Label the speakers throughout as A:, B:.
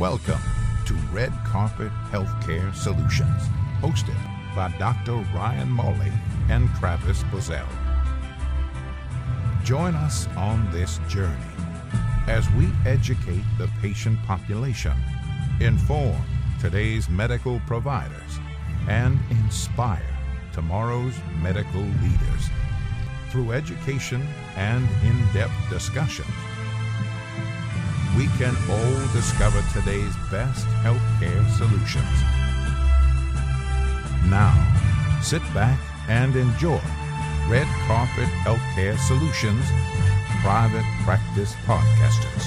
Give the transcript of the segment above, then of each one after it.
A: Welcome to Red Carpet Healthcare Solutions, hosted by Dr. Ryan Mauley and Travis Buzzell. Join us on this journey as we educate the patient population, inform today's medical providers, and inspire tomorrow's medical leaders through education and in-depth discussions. We can all discover today's best healthcare solutions. Now, sit back and enjoy Red Carpet Healthcare Solutions Private Practice Podcasters.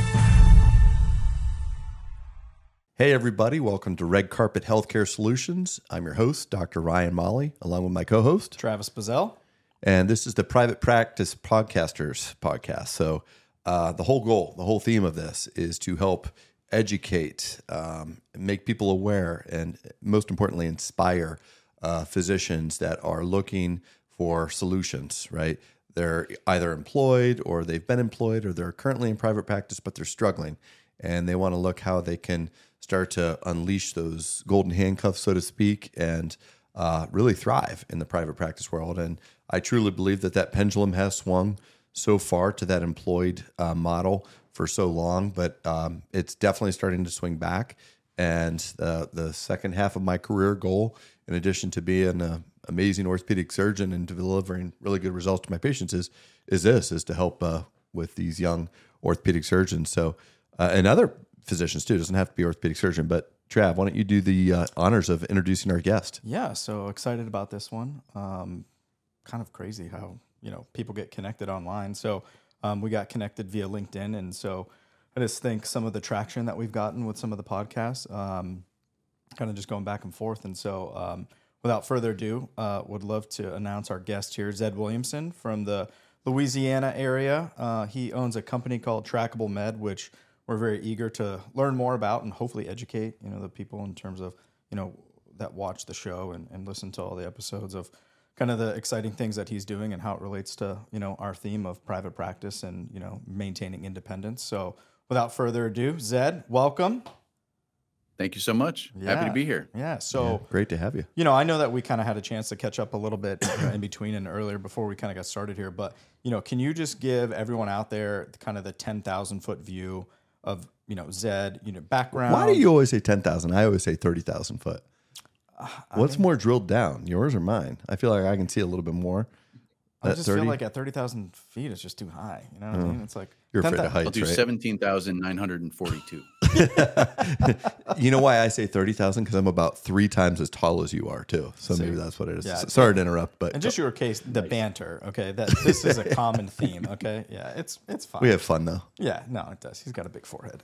B: Hey everybody, welcome to Red Carpet Healthcare Solutions. I'm your host, Dr. Ryan Mauley, along with my co-host,
C: Travis Buzzell.
B: And this is the Private Practice Podcasters podcast. So the whole goal, the whole theme of this is to help educate, make people aware, and most importantly, inspire physicians that are looking for solutions, right? They're either employed or they've been employed or they're currently in private practice, but they're struggling and they want to look how they can start to unleash those golden handcuffs, so to speak, and really thrive in the private practice world. And I truly believe that pendulum has swung so far to that employed model for so long, but it's definitely starting to swing back. And the second half of my career goal, in addition to being an amazing orthopedic surgeon and delivering really good results to my patients, is to help with these young orthopedic surgeons. So, and other physicians too. It doesn't have to be orthopedic surgeon, but Trav, why don't you do the honors of introducing our guest?
C: Yeah, so excited about this one. Kind of crazy how, people get connected online. So we got connected via LinkedIn. And so I just think some of the traction that we've gotten with some of the podcasts, kind of just going back and forth. And so without further ado, would love to announce our guest here, Zed Williamson from the Louisiana area. He owns a company called Trackable Med, which we're very eager to learn more about and hopefully educate, the people in terms of, that watch the show and listen to all the episodes of kind of the exciting things that he's doing and how it relates to, our theme of private practice and, maintaining independence. So without further ado, Zed, welcome.
D: Thank you so much. Happy to be here.
C: Yeah. So
B: great to have you.
C: I know that we kind of had a chance to catch up a little bit in between and earlier before we kind of got started here, but, can you just give everyone out there kind of the 10,000 foot view of, Zed, background?
B: Why do you always say 10,000? I always say 30,000 foot. What's more drilled down, yours or mine? I feel like I can see a little bit more.
C: I just feel like at 30,000 feet, it's just too high. You know what I mean? It's like
B: you're afraid of heights,
D: I'll do
B: right?
D: 17,942.
B: You know why I say 30,000? Because I'm about 3 times as tall as you are too. So maybe that's what it is.
C: Yeah.
B: Sorry to interrupt, but
C: in just your case, the banter. Okay, that this is a common theme. Okay, yeah, it's fine.
B: We have fun though.
C: Yeah, no, it does. He's got a big forehead.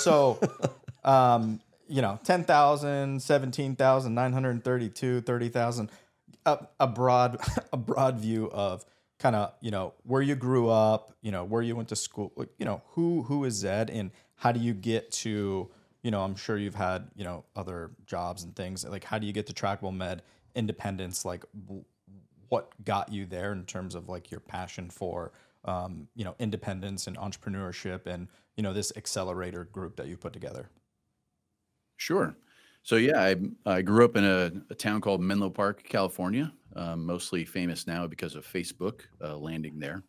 C: 10,000, 17,932, 30,000. A broad view of kind of, where you grew up, where you went to school, who is Zed and how do you get to, I'm sure you've had, other jobs and things. Like, how do you get to Trackable Med independence? Like, what got you there in terms of like your passion for, independence and entrepreneurship and, this accelerator group that you put together?
D: Sure. So yeah, I grew up in a town called Menlo Park, California, mostly famous now because of Facebook landing there.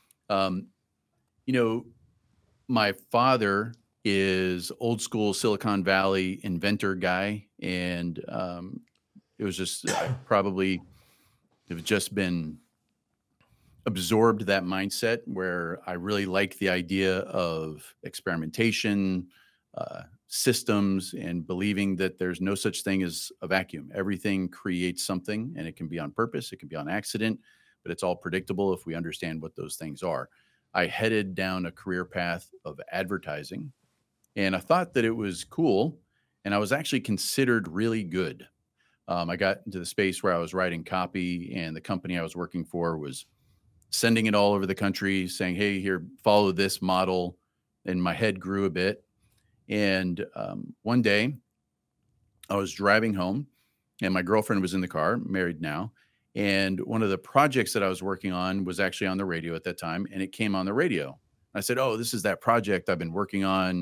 D: My father is old school Silicon Valley inventor guy, and it was just probably have just been absorbed that mindset where I really like the idea of experimentation, systems, and believing that there's no such thing as a vacuum. Everything creates something, and it can be on purpose, it can be on accident, but it's all predictable if we understand what those things are. I headed down a career path of advertising, and I thought that it was cool, and I was actually considered really good. I got into the space where I was writing copy, and the company I was working for was sending it all over the country, saying, hey, here, follow this model, and my head grew a bit. And one day I was driving home and my girlfriend was in the car, married now. And one of the projects that I was working on was actually on the radio at that time. And it came on the radio. I said, oh, this is that project I've been working on.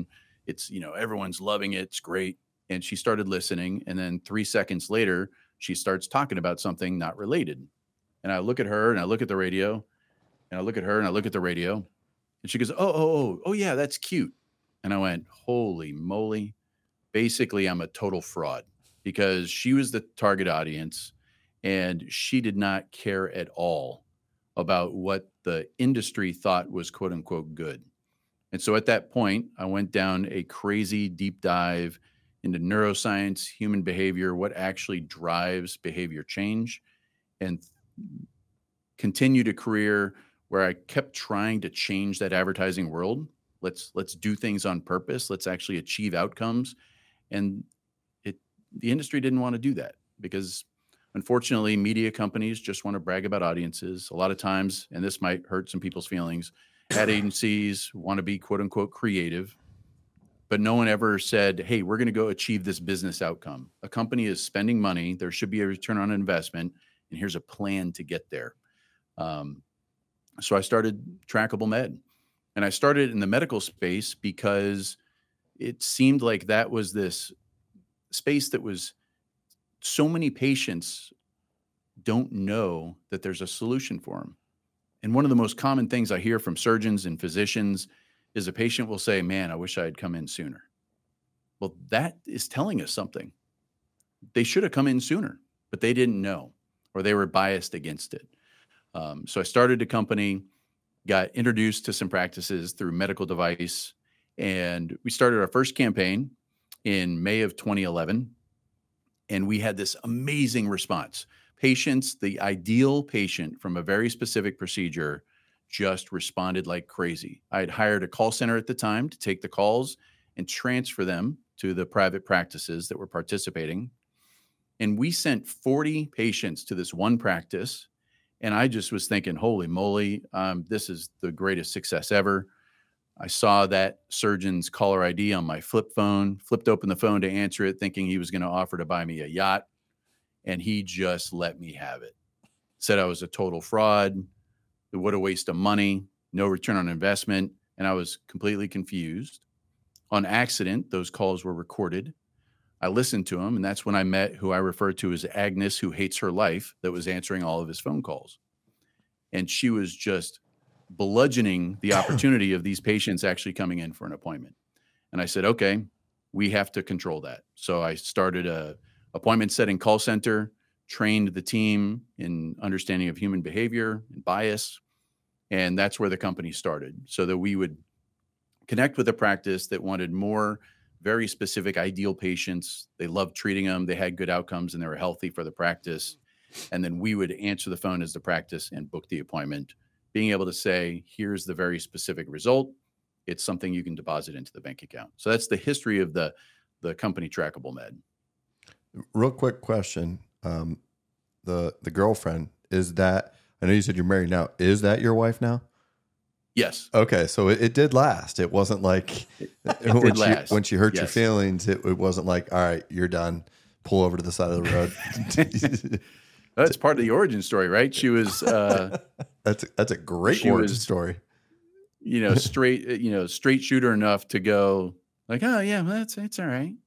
D: It's, everyone's loving it. It's great. And she started listening. And then 3 seconds later, she starts talking about something not related. And I look at her and I look at the radio and I look at her and I look at the radio and she goes, oh, yeah, that's cute. And I went, holy moly. Basically, I'm a total fraud because she was the target audience and she did not care at all about what the industry thought was quote unquote good. And so at that point, I went down a crazy deep dive into neuroscience, human behavior, what actually drives behavior change, and continued a career where I kept trying to change that advertising world. Let's do things on purpose. Let's actually achieve outcomes. And the industry didn't want to do that because unfortunately, media companies just want to brag about audiences. A lot of times, and this might hurt some people's feelings, ad agencies want to be quote unquote creative, but no one ever said, hey, we're going to go achieve this business outcome. A company is spending money. There should be a return on investment. And here's a plan to get there. So I started Trackable Med. And I started in the medical space because it seemed like that was this space that was so many patients don't know that there's a solution for them. And one of the most common things I hear from surgeons and physicians is a patient will say, man, I wish I had come in sooner. Well, that is telling us something. They should have come in sooner, but they didn't know, or they were biased against it. So I started a company, got introduced to some practices through medical device, and we started our first campaign in May of 2011. And we had this amazing response. Patients, the ideal patient from a very specific procedure, just responded like crazy. I had hired a call center at the time to take the calls and transfer them to the private practices that were participating. And we sent 40 patients to this one practice. And I just was thinking, holy moly, this is the greatest success ever. I saw that surgeon's caller ID on my flip phone, flipped open the phone to answer it, thinking he was going to offer to buy me a yacht. And he just let me have it. Said I was a total fraud. What a waste of money, no return on investment. And I was completely confused. On accident, those calls were recorded. I listened to him, and that's when I met who I refer to as Agnes, who hates her life, that was answering all of his phone calls. And she was just bludgeoning the opportunity of these patients actually coming in for an appointment. And I said, okay, we have to control that. So I started a appointment setting call center, trained the team in understanding of human behavior and bias. And that's where the company started, so that we would connect with a practice that wanted more very specific ideal patients. They loved treating them. They had good outcomes and they were healthy for the practice. And then we would answer the phone as the practice and book the appointment, being able to say, here's the very specific result. It's something you can deposit into the bank account. So that's the history of the company Trackable Med.
B: Real quick question. The girlfriend, is that, I know you said you're married now. Is that your wife now?
D: Yes.
B: Okay. So it did last. It wasn't like when she hurt your feelings, it wasn't like, all right, you're done. Pull over to the side of the road.
D: That's part of the origin story, right? She was,
B: that's a great origin story.
D: Straight shooter enough to go like, oh yeah, well, it's all right.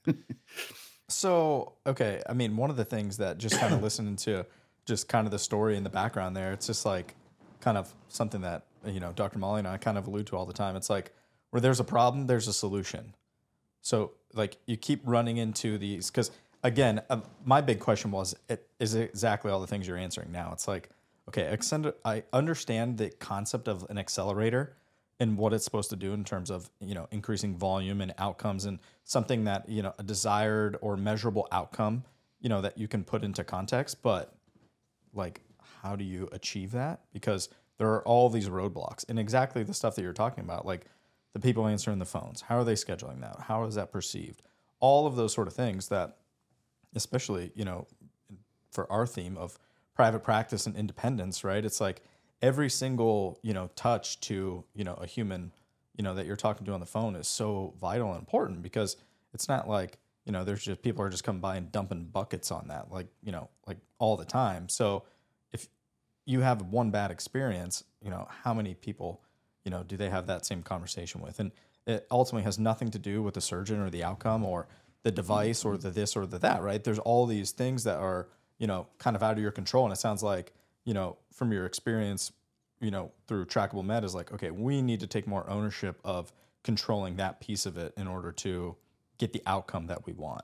C: So, okay. I mean, one of the things that just kind of listening to just kind of the story in the background there, it's just like kind of something that, Dr. Molly and I kind of allude to all the time. It's like where there's a problem, there's a solution. So like you keep running into these, because again, my big question is exactly all the things you're answering now. It's like, okay, I understand the concept of an accelerator and what it's supposed to do in terms of, increasing volume and outcomes and something that, a desired or measurable outcome, that you can put into context. But like, how do you achieve that? Because there are all these roadblocks and exactly the stuff that you're talking about, like the people answering the phones. How are they scheduling that? How is that perceived? All of those sort of things that, especially, for our theme of private practice and independence, right? It's like every single, touch to, a human, that you're talking to on the phone is so vital and important, because it's not like, there's just people are just coming by and dumping buckets on that, like all the time. So if you have one bad experience, how many people, do they have that same conversation with? And it ultimately has nothing to do with the surgeon or the outcome or the device or the this or the that, right? There's all these things that are, kind of out of your control. And it sounds like, from your experience, through Trackable Med is like, okay, we need to take more ownership of controlling that piece of it in order to get the outcome that we want.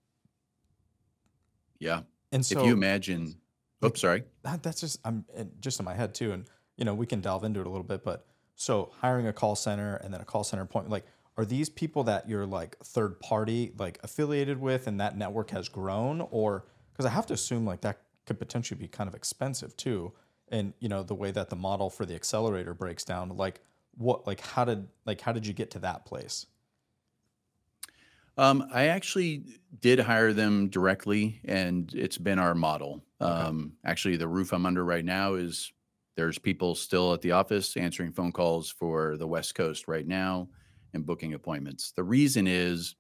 D: Yeah.
C: And so
D: if you imagine, sorry.
C: That's I'm just in my head too. And, we can delve into it a little bit, but so hiring a call center and then a call center appointment, like, are these people that you're like third party, like affiliated with, and that network has grown? Or, because I have to assume like that could potentially be kind of expensive too. And, the way that the model for the accelerator breaks down, like how did you get to that place?
D: I actually did hire them directly, and it's been our model. Actually, the roof I'm under right now there's people still at the office answering phone calls for the West Coast right now and booking appointments. The reason is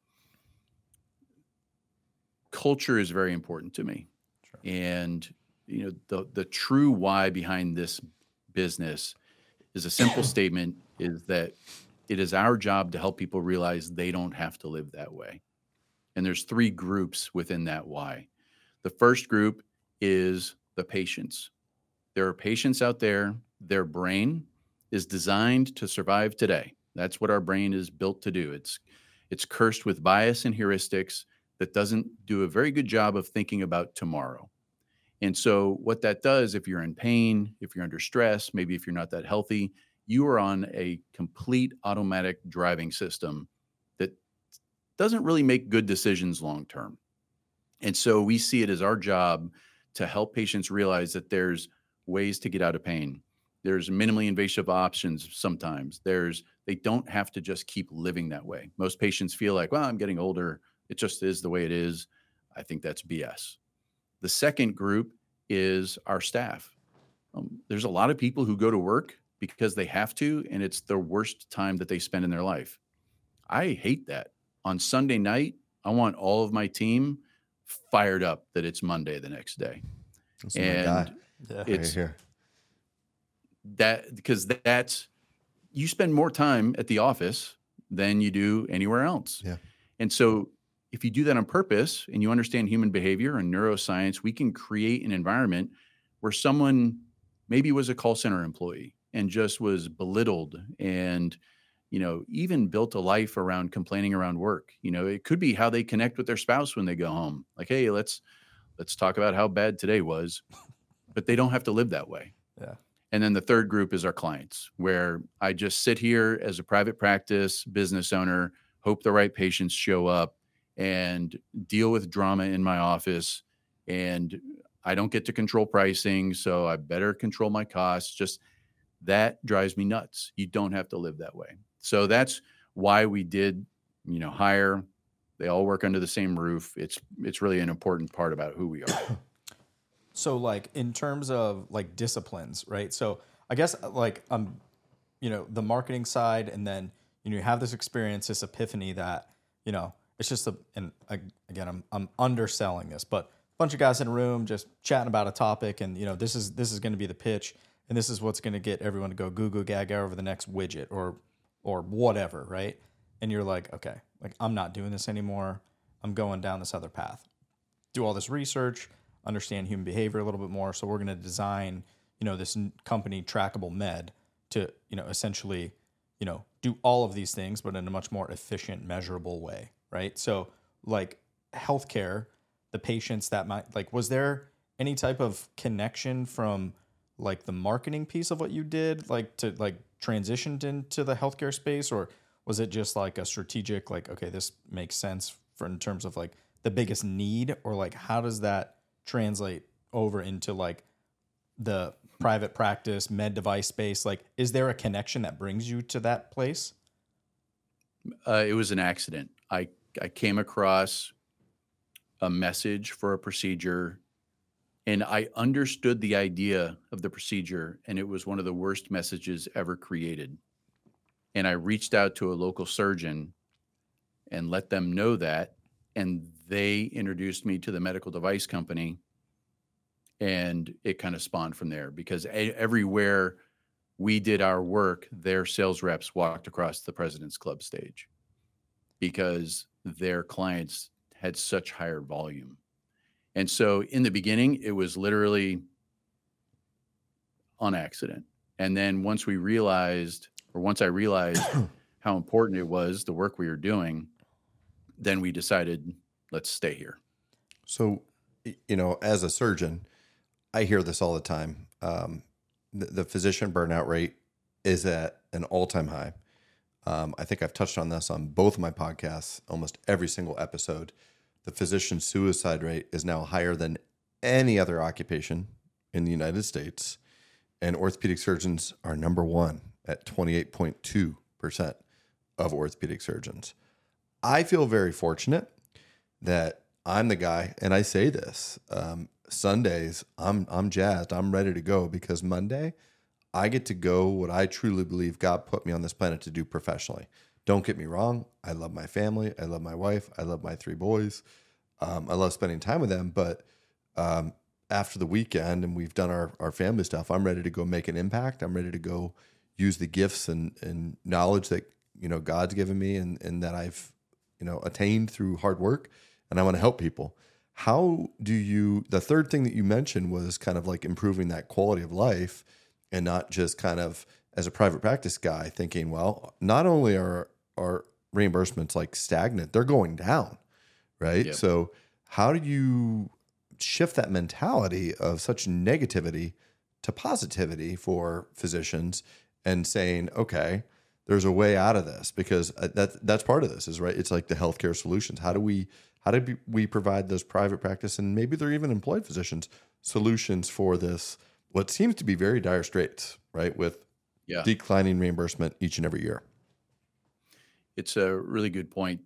D: culture is very important to me. Sure. And, the true why behind this business is a simple statement, is that it is our job to help people realize they don't have to live that way. And there's 3 groups within that why. The first group is the patients. There are patients out there, their brain is designed to survive today. That's what our brain is built to do. It's cursed with bias and heuristics that doesn't do a very good job of thinking about tomorrow. And so what that does, if you're in pain, if you're under stress, maybe if you're not that healthy, you are on a complete automatic driving system that doesn't really make good decisions long term. And so we see it as our job to help patients realize that there's ways to get out of pain. There's minimally invasive options sometimes. They don't have to just keep living that way. Most patients feel like, well, I'm getting older. It just is the way it is. I think that's BS. The second group is our staff. There's a lot of people who go to work because they have to, and it's the worst time that they spend in their life. I hate that. On Sunday night, I want all of my team fired up that it's Monday the next day.
B: That's
D: and it's
B: here.
D: That, because you spend more time at the office than you do anywhere else.
B: Yeah.
D: And so if you do that on purpose and you understand human behavior and neuroscience, we can create an environment where someone maybe was a call center employee and just was belittled and, even built a life around complaining around work. It could be how they connect with their spouse when they go home. Like, hey, let's talk about how bad today was, but they don't have to live that way.
C: Yeah.
D: And then the third group is our clients, where I just sit here as a private practice business owner, hope the right patients show up, and deal with drama in my office. And I don't get to control pricing, so I better control my costs. Just that drives me nuts. You don't have to live that way. So that's why we did, hire. They all work under the same roof. It's really an important part about who we are.
C: So like in terms of like disciplines, right? So I guess like, the marketing side, and then, you have this experience, this epiphany that, it's just again, I'm underselling this, but a bunch of guys in a room just chatting about a topic, and this is going to be the pitch, and this is what's going to get everyone to go goo goo gaga over the next widget or whatever, right? And you're like, okay, like I'm not doing this anymore. I'm going down this other path. Do all this research, understand human behavior a little bit more. So we're going to design, this company Trackable Med to, essentially, do all of these things, but in a much more efficient, measurable way. Right. So like healthcare, the patients that might was there any type of connection from like the marketing piece of what you did, to transitioned into the healthcare space, or was it just like a strategic, okay, this makes sense in terms of like the biggest need, or how does that translate over into the private practice med device space? Is there a connection that brings you to that place?
D: It was an accident. I came across a message for a procedure, and I understood the idea of the procedure, and it was one of the worst messages ever created. And I reached out to a local surgeon and let them know that, and they introduced me to the medical device company, and it kind of spawned from there, because everywhere we did our work, their sales reps walked across the President's Club stage because their clients had such higher volume. And so in the beginning, it was literally on accident. And then once I realized how important it was, the work we were doing, then we decided, let's stay here.
B: So, as a surgeon, I hear this all the time. The physician burnout rate is at an all-time high. I think I've touched on this on both of my podcasts, almost every single episode. The physician suicide rate is now higher than any other occupation in the United States. And orthopedic surgeons are number one at 28.2% of orthopedic surgeons. I feel very fortunate that I'm the guy, and I say this, Sundays, I'm jazzed. I'm ready to go because Monday, I get to go what I truly believe God put me on this planet to do professionally. Don't get me wrong. I love my family. I love my wife. I love my 3 boys. I love spending time with them. But after the weekend and we've done our family stuff, I'm ready to go make an impact. I'm ready to go use the gifts and knowledge that, God's given me and that I've, attained through hard work. And I want to help people. How do the third thing that you mentioned was kind of like improving that quality of life and not just kind of as a private practice guy thinking, well, not only are reimbursements like stagnant, they're going down, right?
D: Yep.
B: So how do you shift that mentality of such negativity to positivity for physicians and saying, okay, there's a way out of this? Because that's part of this is right. It's like the healthcare solutions. How do we provide those private practice and maybe they're even employed physicians solutions for this, what seems to be very dire straits, right? With declining reimbursement each and every year.
D: It's a really good point.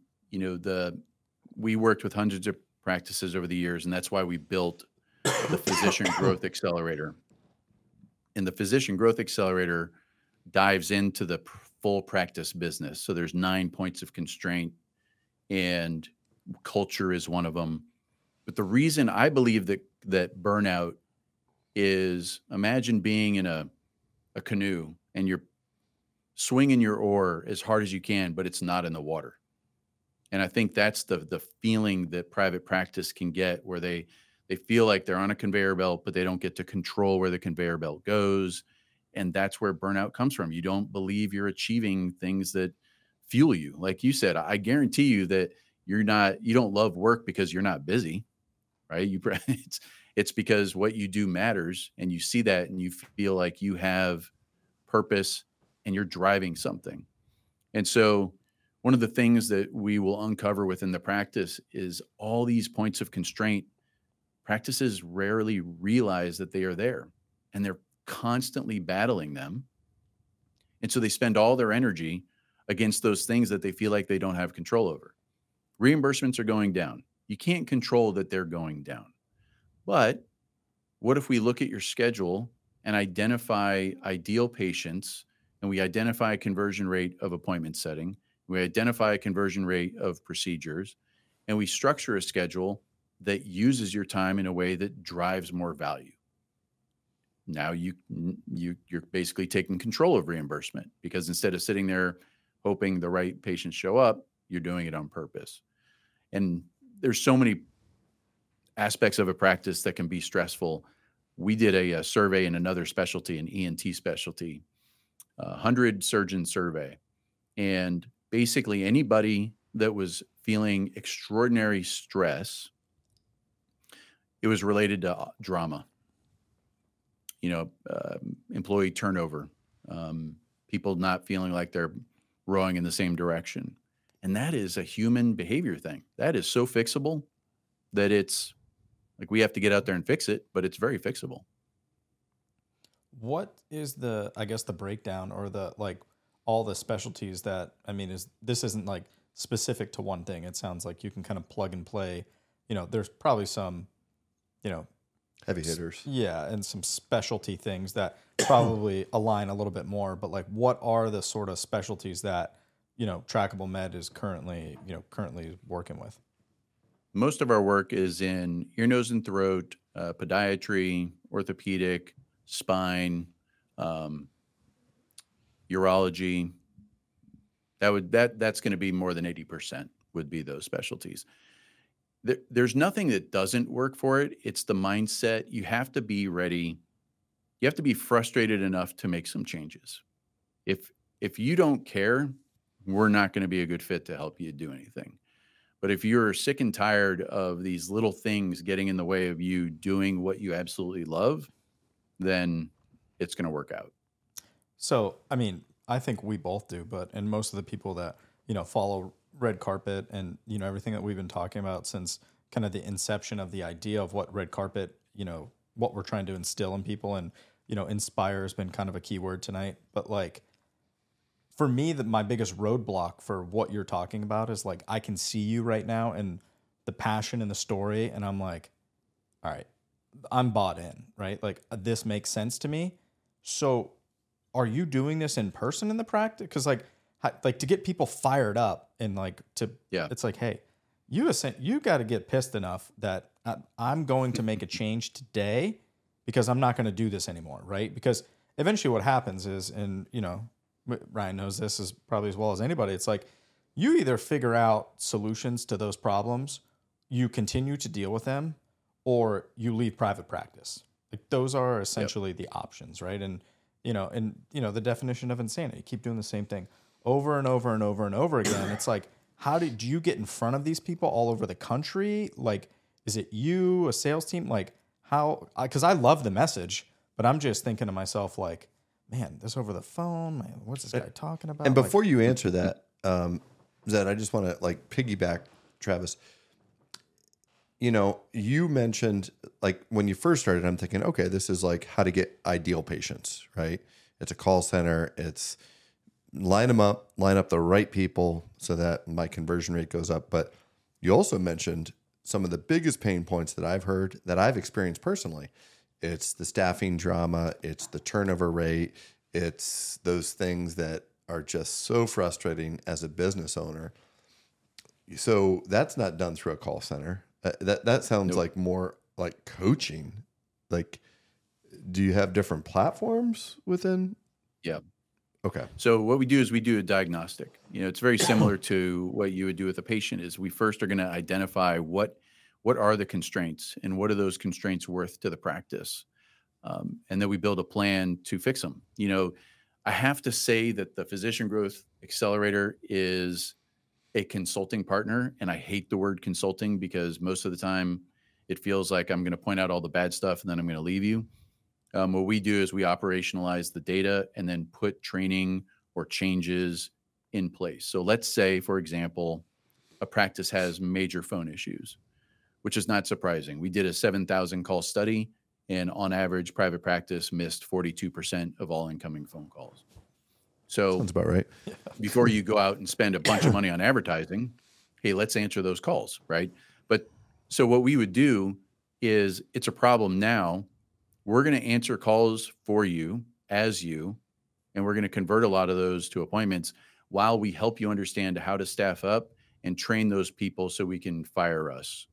D: We worked with hundreds of practices over the years, and that's why we built the Physician Growth Accelerator. And the Physician Growth Accelerator dives into the full practice business. So there's 9 points of constraint, and culture is one of them. But the reason I believe that burnout is, imagine being in a canoe and you're swinging your oar as hard as you can, but it's not in the water. And I think that's the feeling that private practice can get, where they feel like they're on a conveyor belt, but they don't get to control where the conveyor belt goes. And that's where burnout comes from. You don't believe you're achieving things that fuel you. Like you said, I guarantee you that you don't love work because you're not busy, right? It's because what you do matters, and you see that and you feel like you have purpose and you're driving something. And so one of the things that we will uncover within the practice is all these points of constraint. Practices rarely realize that they are there, and they're constantly battling them. And so they spend all their energy against those things that they feel like they don't have control over. Reimbursements are going down. You can't control that they're going down. But what if we look at your schedule and identify ideal patients, and we identify a conversion rate of appointment setting, we identify a conversion rate of procedures, and we structure a schedule that uses your time in a way that drives more value? Now you're basically taking control of reimbursement, because instead of sitting there hoping the right patients show up, you're doing it on purpose. And there's so many aspects of a practice that can be stressful. We did a survey in another specialty, an ENT specialty, 100 surgeon survey. And basically anybody that was feeling extraordinary stress, it was related to drama, employee turnover, people not feeling like they're rowing in the same direction. And that is a human behavior thing. That is so fixable that it's like we have to get out there and fix it, but it's very fixable.
C: What is the breakdown or all the specialties that, this isn't like specific to one thing. It sounds like you can kind of plug and play, there's probably some,
B: heavy hitters.
C: Yeah. And some specialty things that probably align a little bit more, but what are the sort of specialties that, Trackable Med is currently working with?
D: Most of our work is in ear, nose, and throat, podiatry, orthopedic, spine, urology. That's going to be more than 80% would be those specialties. There's nothing that doesn't work for it. It's the mindset. You have to be ready. You have to be frustrated enough to make some changes. If you don't care, we're not going to be a good fit to help you do anything. But if you're sick and tired of these little things getting in the way of you doing what you absolutely love, then it's going to work out.
C: So, I mean, I think we both do, and most of the people that, follow Red Carpet and, everything that we've been talking about since kind of the inception of the idea of what Red Carpet, what we're trying to instill in people, and, inspire has been kind of a key word tonight. But like, for me, my biggest roadblock for what you're talking about is like, I can see you right now and the passion and the story. And I'm like, all right, I'm bought in, right? Like, this makes sense to me. So are you doing this in person in the practice? Cause like to get people fired up and it's like, hey, you got to get pissed enough that I'm going to make a change today because I'm not going to do this anymore. Right. Because eventually what happens is, and Ryan knows this as probably as well as anybody. It's like you either figure out solutions to those problems, you continue to deal with them, or you leave private practice. Like those are essentially the options, right? And the definition of insanity. Keep doing the same thing over and over and over and over again. It's like, how do you get in front of these people all over the country? Like, is it you, a sales team? Like how? Because I love the message, but I'm just thinking to myself like, man, this over the phone, man, what's this guy talking about?
B: And before you answer that, Zed, I just want to like piggyback Travis. You mentioned like when you first started, I'm thinking, okay, this is like how to get ideal patients, right? It's a call center. It's line up the right people so that my conversion rate goes up. But you also mentioned some of the biggest pain points that I've heard that I've experienced personally. It's the staffing drama. It's the turnover rate. It's those things that are just so frustrating as a business owner. So that's not done through a call center. That sounds like more like coaching. Like, do you have different platforms within?
D: Yeah.
B: Okay.
D: So what we do is we do a diagnostic. It's very similar to what you would do with a patient. Is we first are going to identify what are the constraints and what are those constraints worth to the practice, and then we build a plan to fix them. I have to say that the Physician Growth Accelerator is a consulting partner, and I hate the word consulting because most of the time it feels like I'm going to point out all the bad stuff and then I'm going to leave you. What we do is we operationalize the data and then put training or changes in place. So let's say, for example, a practice has major phone issues, which is not surprising. We did a 7,000 call study, and on average, private practice missed 42% of all incoming phone calls. So
B: sounds about right.
D: Before you go out and spend a bunch of money on advertising, hey, let's answer those calls, right? But so what we would do is, it's a problem now. We're going to answer calls for you as you, and we're going to convert a lot of those to appointments while we help you understand how to staff up and train those people so we can fire us.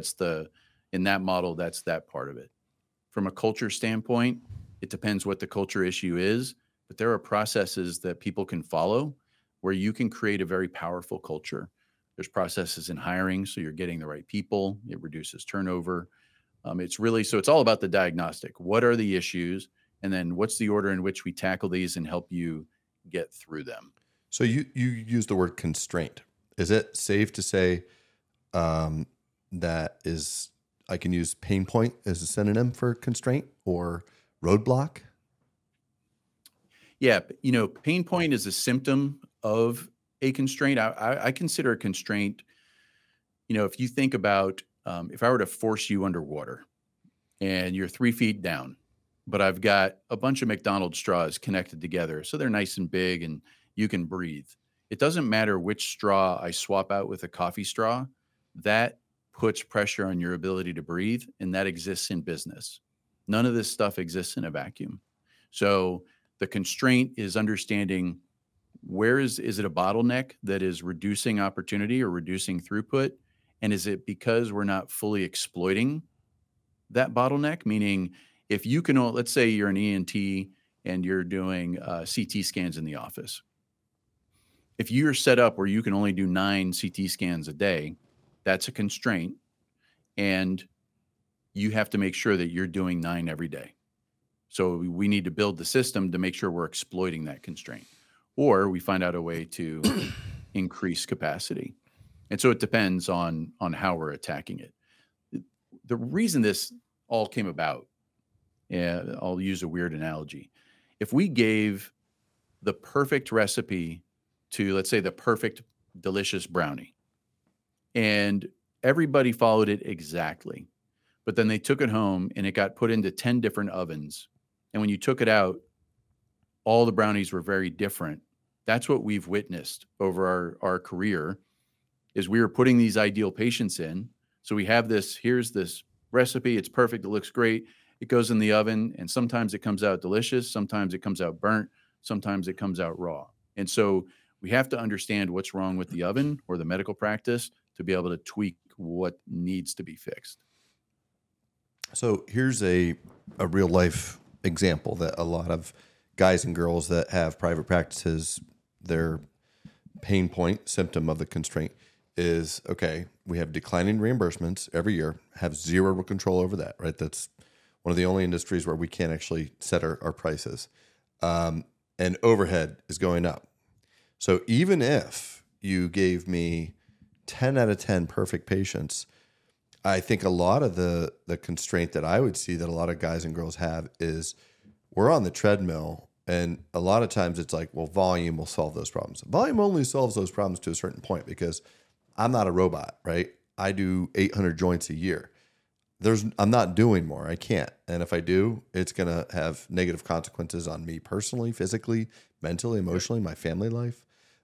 D: In that model, that's that part of it. From a culture standpoint, it depends what the culture issue is, but there are processes that people can follow where you can create a very powerful culture. There's processes in hiring, so you're getting the right people. It reduces turnover. It's all about the diagnostic. What are the issues? And then what's the order in which we tackle these and help you get through them?
B: So you use the word constraint. Is it safe to say that I can use pain point as a synonym for constraint or roadblock?
D: Yeah. Pain point is a symptom of a constraint. I consider a constraint, if you think about, if I were to force you underwater and you're 3 feet down, but I've got a bunch of McDonald's straws connected together, so they're nice and big and you can breathe. It doesn't matter which straw I swap out with a coffee straw, that puts pressure on your ability to breathe, and that exists in business. None of this stuff exists in a vacuum. So the constraint is understanding is it a bottleneck that is reducing opportunity or reducing throughput? And is it because we're not fully exploiting that bottleneck? Meaning, if you can, let's say you're an ENT and you're doing CT scans in the office. If you're set up where you can only do 9 CT scans a day, that's a constraint. And you have to make sure that you're doing 9 every day. So we need to build the system to make sure we're exploiting that constraint. Or we find out a way to increase capacity. And so it depends on how we're attacking it. The reason this all came about, I'll use a weird analogy. If we gave the perfect recipe to, let's say, the perfect delicious brownie, and everybody followed it exactly, but then they took it home and it got put into 10 different ovens. And when you took it out, all the brownies were very different. That's what we've witnessed over our career, is we were putting these ideal patients in. So we have this, here's this recipe. It's perfect. It looks great. It goes in the oven, and sometimes it comes out delicious. Sometimes it comes out burnt. Sometimes it comes out raw. And so we have to understand what's wrong with the oven or the medical practice to be able to tweak what needs to be fixed.
B: So here's a real life example that a lot of guys and girls that have private practices, their pain point, symptom of the constraint is, okay, we have declining reimbursements every year, have zero control over that, right? That's one of the only industries where we can't actually set our prices. And overhead is going up. So even if you gave me 10 out of 10 perfect patients, I think a lot of the constraint that I would see that a lot of guys and girls have is we're on the treadmill, and a lot of times it's like, well, volume will solve those problems. Volume only solves those problems to a certain point, because I'm not a robot, right? I do 800 joints a year. I'm not doing more. I can't. And if I do, it's going to have negative consequences on me personally, physically, mentally, emotionally, my family life.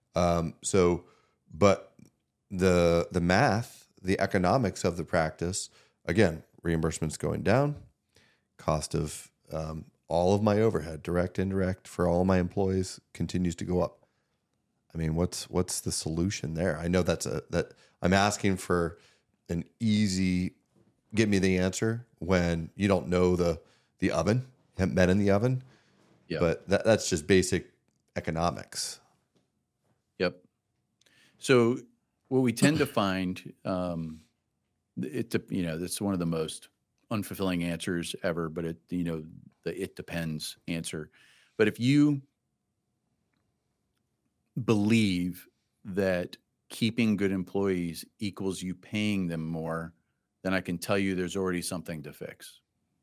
B: But the math, the economics of the practice, again, reimbursements going down, cost of all of my overhead, direct, indirect, for all my employees continues to go up. I mean, what's the solution there? I know that I'm asking for an easy, give me the answer when you don't know the oven, haven't been in the oven.
D: Yep.
B: But that's just basic economics.
D: Yep. So what we tend to find, that's one of the most unfulfilling answers ever, but it depends answer. But if you believe that keeping good employees equals you paying them more, then I can tell you there's already something to fix.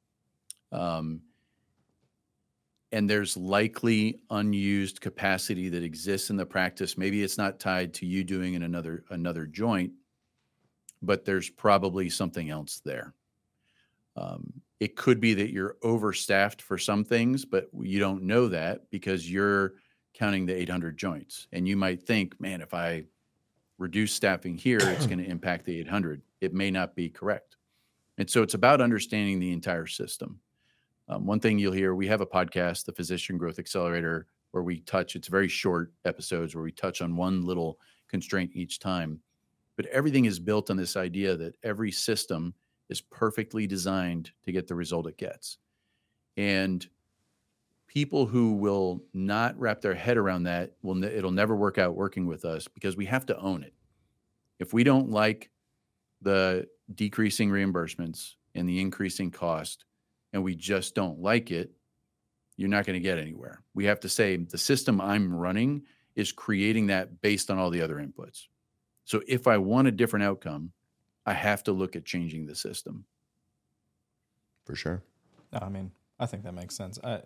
D: And there's likely unused capacity that exists in the practice. Maybe it's not tied to you doing in another joint, but there's probably something else there. It could be that you're overstaffed for some things, but you don't know that because you're counting the 800 joints. And you might think, man, if I reduce staffing here, it's going to impact the 800. It may not be correct. And so it's about understanding the entire system. One thing you'll hear, we have a podcast, the Physician Growth Accelerator, where it's very short episodes where we touch on one little constraint each time. But everything is built on this idea that every system is perfectly designed to get the result it gets. And people who will not wrap their head around that, it'll never work out working with us, because we have to own it. If we don't like the decreasing reimbursements and the increasing cost, and we just don't like it, you're not going to get anywhere. We have to say the system I'm running is creating that based on all the other inputs. So if I want a different outcome, I have to look at changing the system.
B: For sure.
C: No, I mean, I think that makes sense. I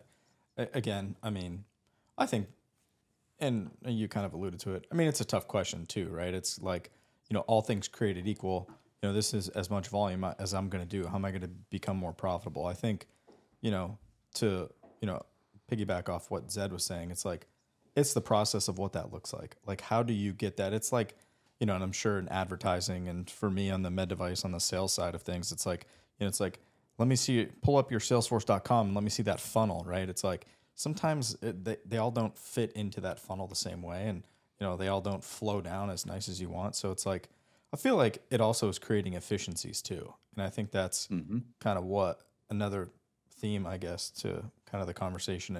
C: think, and you kind of alluded to it, I mean, it's a tough question too, right? It's like, all things created equal, this is as much volume as I'm going to do. How am I going to become more profitable? I think, to piggyback off what Zed was saying, it's like, it's the process of what that looks like. Like, how do you get that? It's like, and I'm sure in advertising, and for me on the med device, on the sales side of things, it's like, let me see, pull up your salesforce.com and let me see that funnel, right? It's like, sometimes they all don't fit into that funnel the same way. And, they all don't flow down as nice as you want. So it's like, I feel like it also is creating efficiencies too. And I think that's kind of what another theme, I guess, to kind of the conversation. And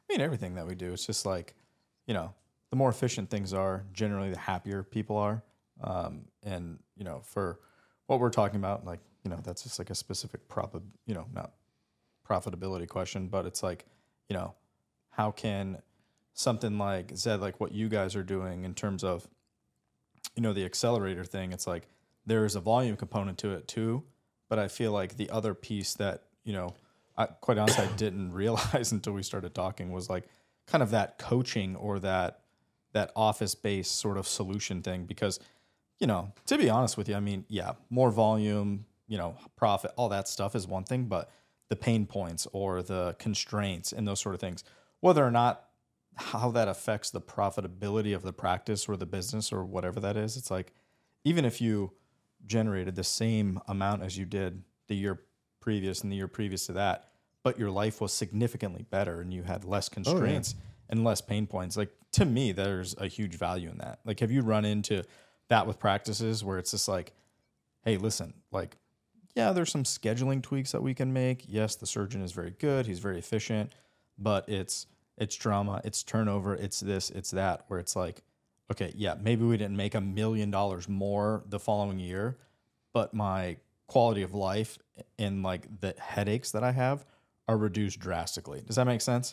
C: I mean, everything that we do, it's just like, you know, the more efficient things are, generally the happier people are. And, you know, for what we're talking about, like, you know, that's just like a specific not profitability question, but it's like, you know, how can something like Zed, like what you guys are doing in terms of, you know, the accelerator thing, it's like there's a volume component to it too. But I feel like the other piece that, you know, quite honestly, I didn't realize until we started talking was like kind of that coaching or that office-based sort of solution thing. Because, you know, to be honest with you, I mean, yeah, more volume, you know, profit, all that stuff is one thing, but the pain points or the constraints and those sort of things, whether or not how that affects the profitability of the practice or the business or whatever that is, it's like, even if you generated the same amount as you did the year previous and the year previous to that, but your life was significantly better and you had less constraints and less pain points. Like, to me, there's a huge value in that. Like, have you run into that with practices where it's just like, hey, listen, like, yeah, there's some scheduling tweaks that we can make. Yes, the surgeon is very good. He's very efficient, but it's drama, it's turnover, it's this, it's that, where it's like, okay, yeah, maybe we didn't make $1 million more the following year, but my quality of life and like the headaches that I have are reduced drastically. Does that make sense?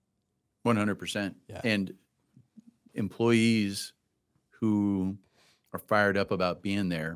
D: 100%.
C: Yeah.
D: And employees who are fired up about being there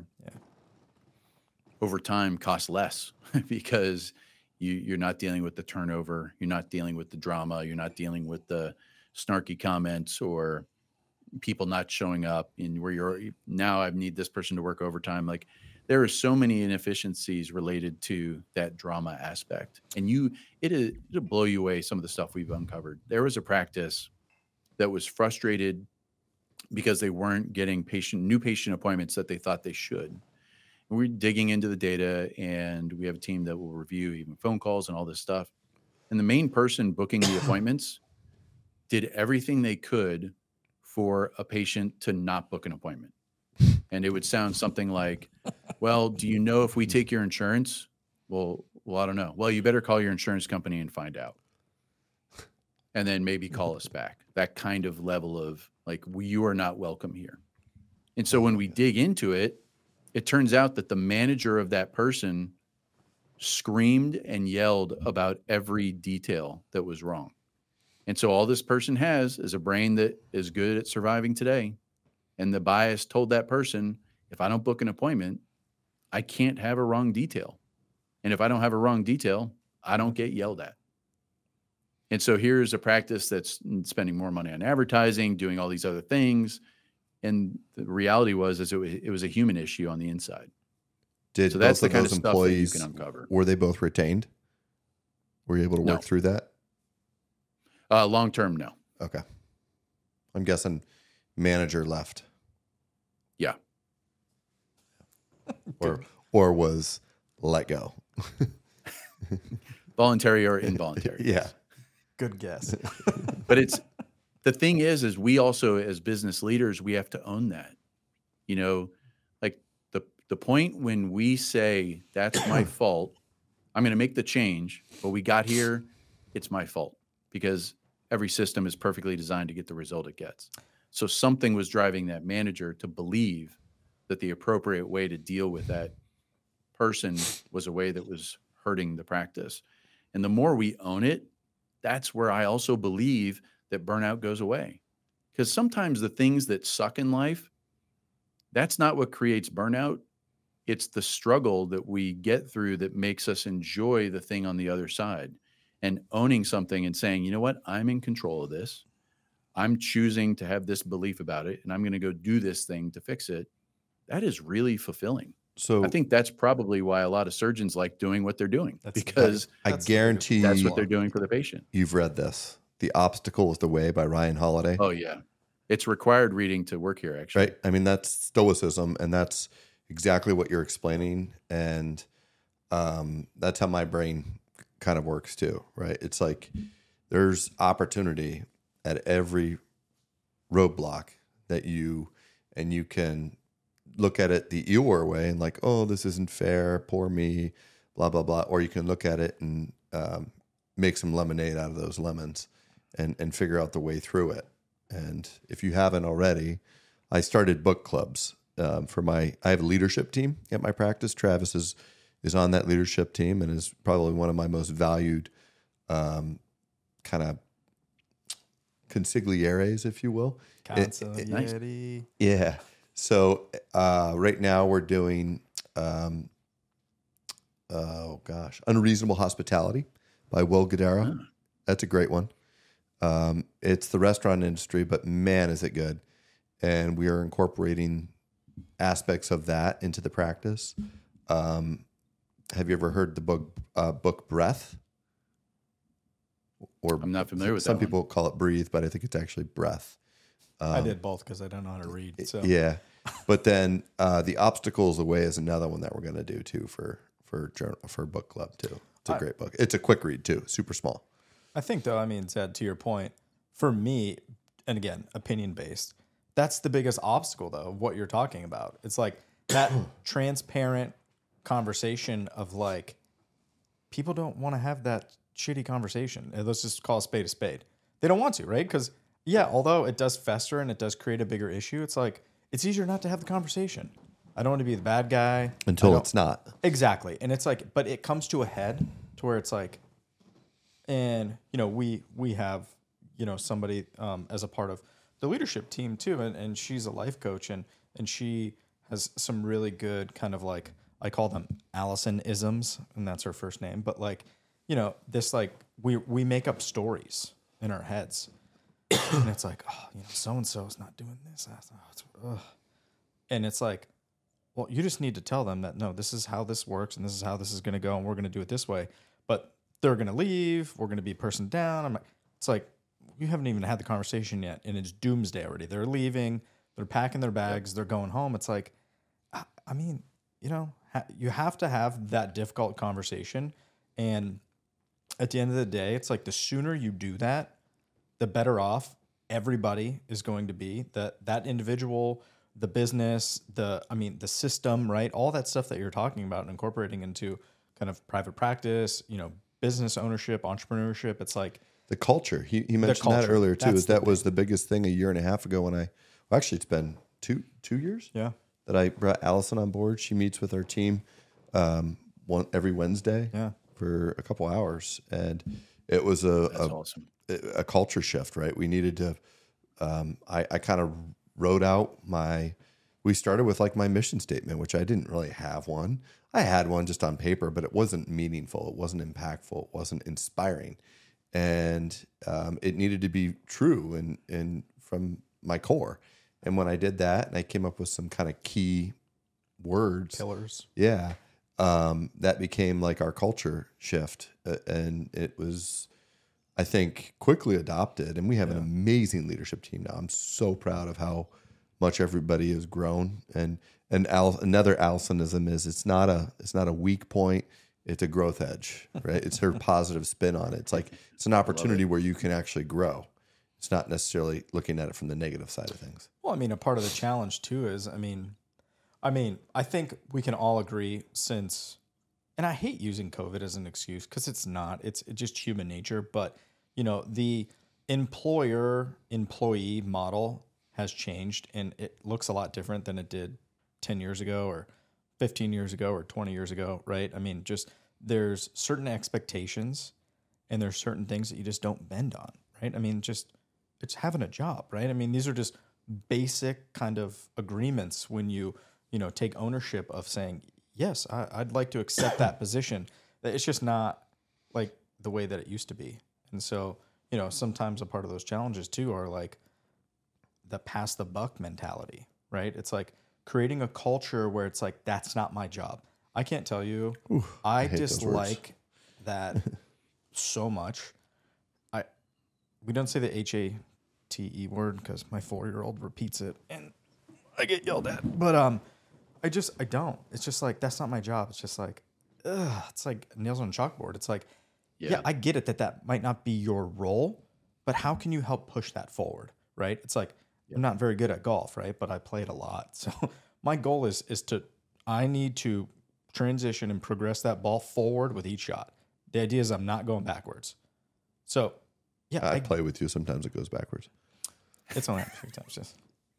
D: over time cost less because you're not dealing with the turnover. You're not dealing with the drama. You're not dealing with the snarky comments or people not showing up in where now I need this person to work overtime. Like, there are so many inefficiencies related to that drama aspect. And it'll blow you away some of the stuff we've uncovered. There was a practice that was frustrated because they weren't getting new patient appointments that they thought they should. And we're digging into the data, and we have a team that will review even phone calls and all this stuff. And the main person booking the appointments did everything they could for a patient to not book an appointment. And it would sound something like, well, do you know if we take your insurance? Well, I don't know. Well, you better call your insurance company and find out. And then maybe call us back. That kind of level of like, you are not welcome here. And so when we dig into it, it turns out that the manager of that person screamed and yelled about every detail that was wrong. And so all this person has is a brain that is good at surviving today. And the bias told that person, if I don't book an appointment, I can't have a wrong detail. And if I don't have a wrong detail, I don't get yelled at. And so here's a practice that's spending more money on advertising, doing all these other things. And the reality was it was a human issue on the inside.
B: So
D: that's the kind of
B: those
D: stuff that you
B: employees,
D: can uncover.
B: were they both retained? Were you able to work through that?
D: Long term, no.
B: Okay. I'm guessing manager left.
D: Yeah.
B: Or was let go.
D: Voluntary or involuntary.
B: Yeah.
C: Good guess.
D: But the thing is we also, as business leaders, we have to own that. You know, like the point when we say, that's my fault, I'm going to make the change, but we got here, it's my fault, because every system is perfectly designed to get the result it gets. So something was driving that manager to believe that the appropriate way to deal with that person was a way that was hurting the practice. And the more we own it, that's where I also believe that burnout goes away. Because sometimes the things that suck in life, that's not what creates burnout. It's the struggle that we get through that makes us enjoy the thing on the other side. And owning something and saying, you know what, I'm in control of this. I'm choosing to have this belief about it, and I'm going to go do this thing to fix it. That is really fulfilling.
B: So
D: I think that's probably why a lot of surgeons like doing what they're doing, because
B: I guarantee
D: that's what they're doing for the patient.
B: You've read this. The Obstacle is the Way by Ryan Holiday.
D: Oh, yeah. It's required reading to work here, actually.
B: Right. I mean, that's stoicism, and that's exactly what you're explaining. And that's how my brain kind of works too, right? It's like there's opportunity at every roadblock that you can look at it the Eeyore way and like, oh, this isn't fair, poor me, blah, blah, blah. Or you can look at it and make some lemonade out of those lemons and figure out the way through it. And if you haven't already, I started book clubs I have a leadership team at my practice. Travis is on that leadership team and is probably one of my most valued kind of consiglieres, if you will.
C: Consigliere.
B: Yeah. So right now we're doing, Unreasonable Hospitality by Will Guidara. That's a great one. It's the restaurant industry, but man, is it good. And we are incorporating aspects of that into the practice. Have you ever heard the book Breath? Or
D: I'm not familiar with that.
B: Some people call it Breathe, but I think it's actually Breath.
C: I did both because I don't know how to read. So
B: yeah, but then The Obstacles Away is another one that we're going to do too for book club too. It's a great book. It's a quick read too, super small.
C: I think though, I mean, Zed, to your point, for me, and again, opinion based, that's the biggest obstacle though of what you're talking about. It's like that transparent conversation of like, people don't want to have that shitty conversation. Let's just call a spade. They don't want to, right? Because yeah, although it does fester and it does create a bigger issue, it's like, it's easier not to have the conversation. I don't want to be the bad guy.
B: Until it's not.
C: Exactly. And it's like, but it comes to a head to where it's like, and, you know, we have, you know, somebody as a part of the leadership team too. And she's a life coach and she has some really good kind of like, I call them Allison-isms, and that's her first name. But like, you know, this like, we make up stories in our heads. And it's like, oh, you know, so-and-so is not doing this. And it's like, well, you just need to tell them that, no, this is how this works and this is how this is going to go and we're going to do it this way. But they're going to leave. We're going to be person down. It's like, you haven't even had the conversation yet and it's doomsday already. They're leaving. They're packing their bags. They're going home. It's like, I mean, you know, you have to have that difficult conversation. And at the end of the day, it's like the sooner you do that, the better off everybody is going to be. That individual, the business, the system, right? All that stuff that you're talking about and incorporating into kind of private practice, you know, business ownership, entrepreneurship. It's like
B: the culture. He mentioned that earlier too. That was the biggest thing a year and a half ago when actually it's been two years.
C: Yeah.
B: That I brought Allison on board. She meets with our team every Wednesday for a couple hours, and it was
D: awesome.
B: A culture shift, right? We needed to. I kind of wrote out we started with like my mission statement, which I didn't really have one. I had one just on paper, but it wasn't meaningful. It wasn't impactful. It wasn't inspiring. And it needed to be true and from my core. And when I did that and I came up with some kind of key words,
C: pillars.
B: Yeah. That became like our culture shift. And it was, I think, quickly adopted. And we have an amazing leadership team now. I'm so proud of how much everybody has grown. And another Allison-ism is it's not a weak point. It's a growth edge, right? It's her positive spin on it. It's like, it's an opportunity where you can actually grow. It's not necessarily looking at it from the negative side of things.
C: Well, I mean, a part of the challenge too is, I mean, I think we can all agree since, and I hate using COVID as an excuse because it's not, it's just human nature. But, you know, the employer-employee model has changed and it looks a lot different than it did 10 years ago or 15 years ago or 20 years ago, right? I mean, just there's certain expectations and there's certain things that you just don't bend on, right? I mean, just it's having a job, right? I mean, these are just basic kind of agreements when you take ownership of saying, yes, I'd like to accept that position. It's just not like the way that it used to be. And so, you know, sometimes a part of those challenges too are like the pass the buck mentality, right? It's like creating a culture where it's like, that's not my job. I can't tell you. I dislike that so much. We don't say the HATE word because my 4-year-old repeats it and I get yelled at. But I don't. It's just like, that's not my job. It's just like, it's like nails on a chalkboard. It's like, yeah, I get it that might not be your role, but how can you help push that forward, right? It's like, I'm not very good at golf, right? But I play it a lot. So my goal is I need to transition and progress that ball forward with each shot. The idea is I'm not going backwards. So Yeah,
B: I play with you. Sometimes it goes backwards.
C: it's only happened a few times. Just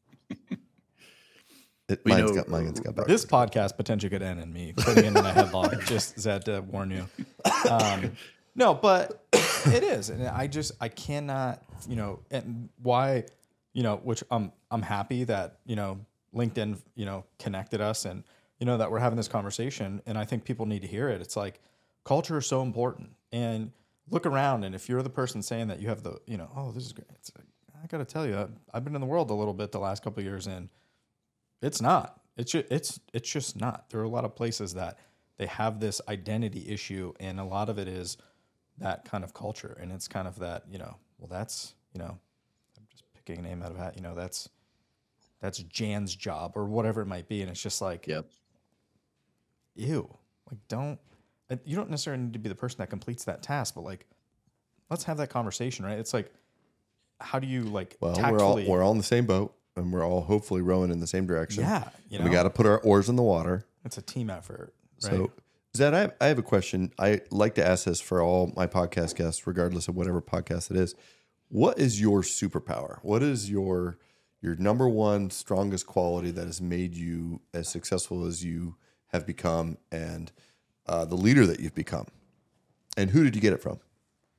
B: Mine's got backwards.
C: this podcast potentially could end in me putting it in a headlock. Just had to warn you. No, but it is, and I cannot, and why, which I'm happy that LinkedIn connected us, and that we're having this conversation, and I think people need to hear it. It's like culture is so important, and look around, and if you're the person saying that you have the oh, this is great, it's like, I got to tell you, I've been in the world a little bit the last couple of years, and it's not. It's just not. There are a lot of places that they have this identity issue, and a lot of it is that kind of culture, and it's kind of that well, that's I'm just picking a name out of a hat. That's Jan's job or whatever it might be, and it's just like,
D: Yep.
C: Ew. Like, you don't necessarily need to be the person that completes that task, but like, let's have that conversation, right? It's like, how do you tactfully?
B: we're all in the same boat, and we're all hopefully rowing in the same direction.
C: Yeah,
B: And we got to put our oars in the water.
C: it's a team effort, right?
B: So, Zed, I have a question. I like to ask this for all my podcast guests, regardless of whatever podcast it is. What is your superpower? What is your number one strongest quality that has made you as successful as you have become, and the leader that you've become? And who did you get it from?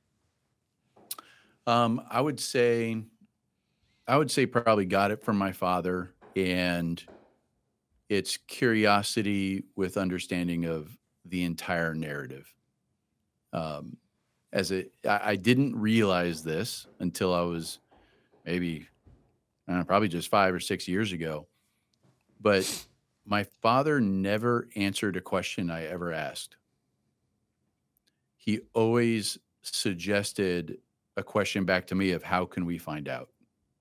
D: I would say probably got it from my father, and it's curiosity with understanding of the entire narrative. I didn't realize this until I was maybe probably just 5 or 6 years ago, but my father never answered a question I ever asked. He always suggested a question back to me of how can we find out?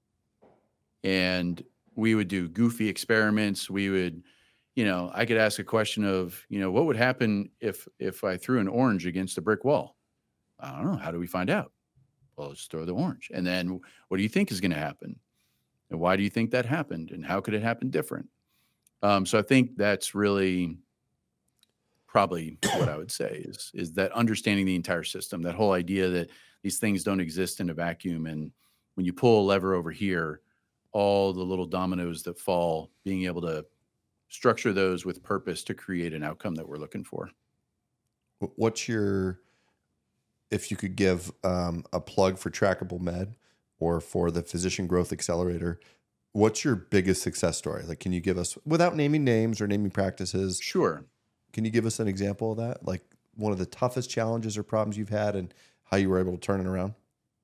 D: And we would do goofy experiments. We would, I could ask a question of, what would happen if I threw an orange against a brick wall? I don't know. How do we find out? Well, let's throw the orange. And then what do you think is going to happen? And why do you think that happened? And how could it happen different? So I think that's really probably what I would say is that understanding the entire system, that whole idea that these things don't exist in a vacuum. And when you pull a lever over here, all the little dominoes that fall, being able to structure those with purpose to create an outcome that we're looking for.
B: If you could give a plug for Trackable Med or for the Physician Growth Accelerator, what's your biggest success story? Like, can you give us, without naming names or naming practices?
D: Sure.
B: Can you give us an example of that? Like one of the toughest challenges or problems you've had and how you were able to turn it around?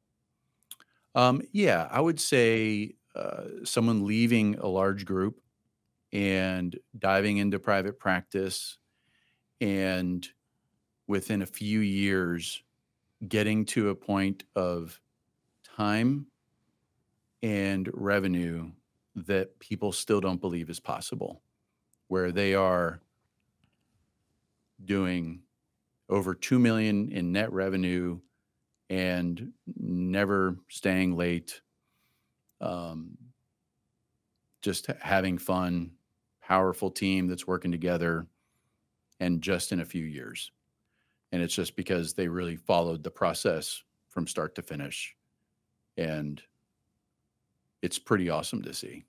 D: Yeah, I would say someone leaving a large group and diving into private practice, and within a few years getting to a point of time and revenue that people still don't believe is possible, where they are doing over $2 million in net revenue and never staying late, just having fun, powerful team that's working together, and just in a few years. And it's just because they really followed the process from start to finish. And it's pretty awesome to see.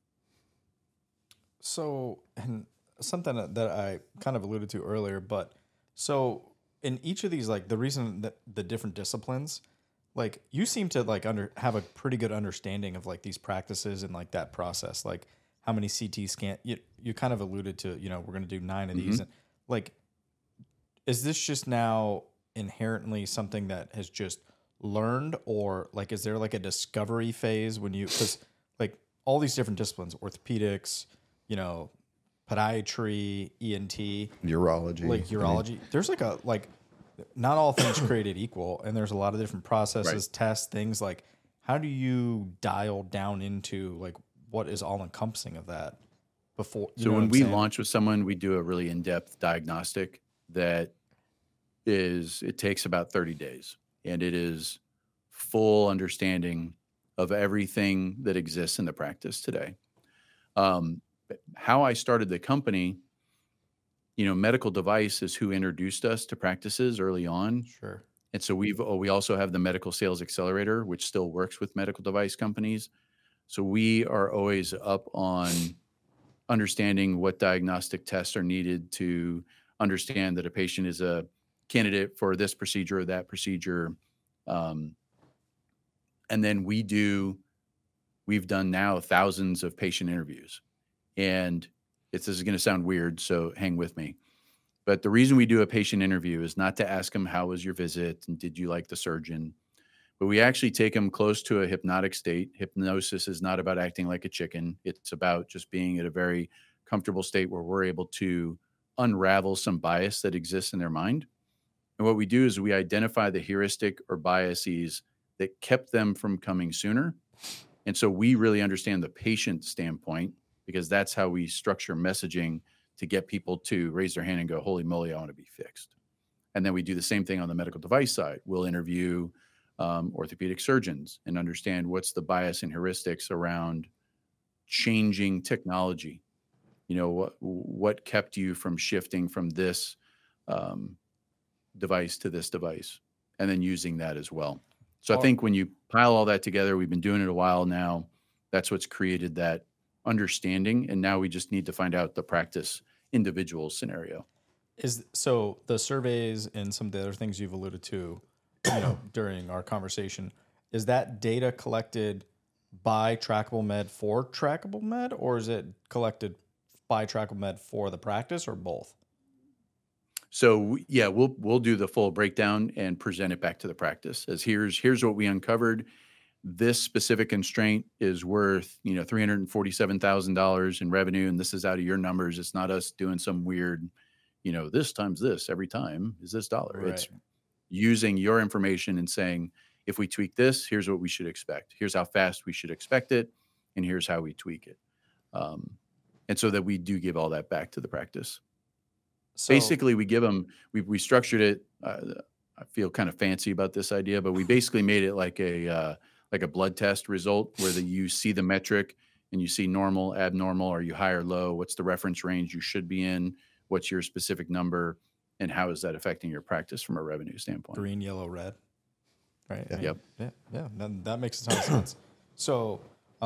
C: So, and something that I kind of alluded to earlier, but so in each of these, like the reason that the different disciplines, like you seem to like have a pretty good understanding of like these practices and like that process, like how many CT scan you kind of alluded to, we're going to do 9 of these. And like, is this just now inherently something that has just learned, or like, is there like a discovery phase when because like all these different disciplines, orthopedics, podiatry, ENT, urology, there's like not all things created equal. And there's a lot of different processes, tests, things like, how do you dial down into like what is all encompassing of that before?
D: So when we launch with someone, we do a really in-depth diagnostic that it takes about 30 days, and it is full understanding of everything that exists in the practice today. How I started the company, medical device is who introduced us to practices early on.
C: Sure.
D: And so we also have the Medical Sales Accelerator, which still works with medical device companies. So we are always up on understanding what diagnostic tests are needed to understand that a patient is a candidate for this procedure or that procedure. And then we've done now thousands of patient interviews. And this is going to sound weird, so hang with me. But the reason we do a patient interview is not to ask them, how was your visit? And did you like the surgeon? But we actually take them close to a hypnotic state. Hypnosis is not about acting like a chicken. It's about just being at a very comfortable state where we're able to unravel some bias that exists in their mind. And what we do is we identify the heuristic or biases that kept them from coming sooner. And so we really understand the patient standpoint, because that's how we structure messaging to get people to raise their hand and go, holy moly, I want to be fixed. And then we do the same thing on the medical device side. We'll interview orthopedic surgeons and understand what's the bias and heuristics around changing technology. You know, what kept you from shifting from this device to this device, and then using that as well. So I think when you pile all that together, we've been doing it a while now. That's what's created that understanding. And now we just need to find out the practice individual scenario.
C: So the surveys and some of the other things you've alluded to, you know, during our conversation, is that data collected by Trackable Med for Trackable Med, or is it collected by Trackable Med for the practice, or both?
D: So yeah, we'll do the full breakdown and present it back to the practice as here's what we uncovered. This specific constraint is worth, you know, $347,000 in revenue, and this is out of your numbers. It's not us doing some weird, you know, this times this every time is this dollar.
C: Right.
D: It's using your information and saying, if we tweak this, here's what we should expect. Here's how fast we should expect it, and here's how we tweak it. And so that we do give all that back to the practice. So basically, we give them, we structured it. I feel kind of fancy about this idea, but we basically made it like a blood test result where you see the metric and you see normal, abnormal, are you high or low? What's the reference range you should be in? What's your specific number? And how is that affecting your practice from a revenue standpoint?
C: Green, yellow, red. Right.
D: Yeah. Yep.
C: Yeah. That makes a ton of sense. So,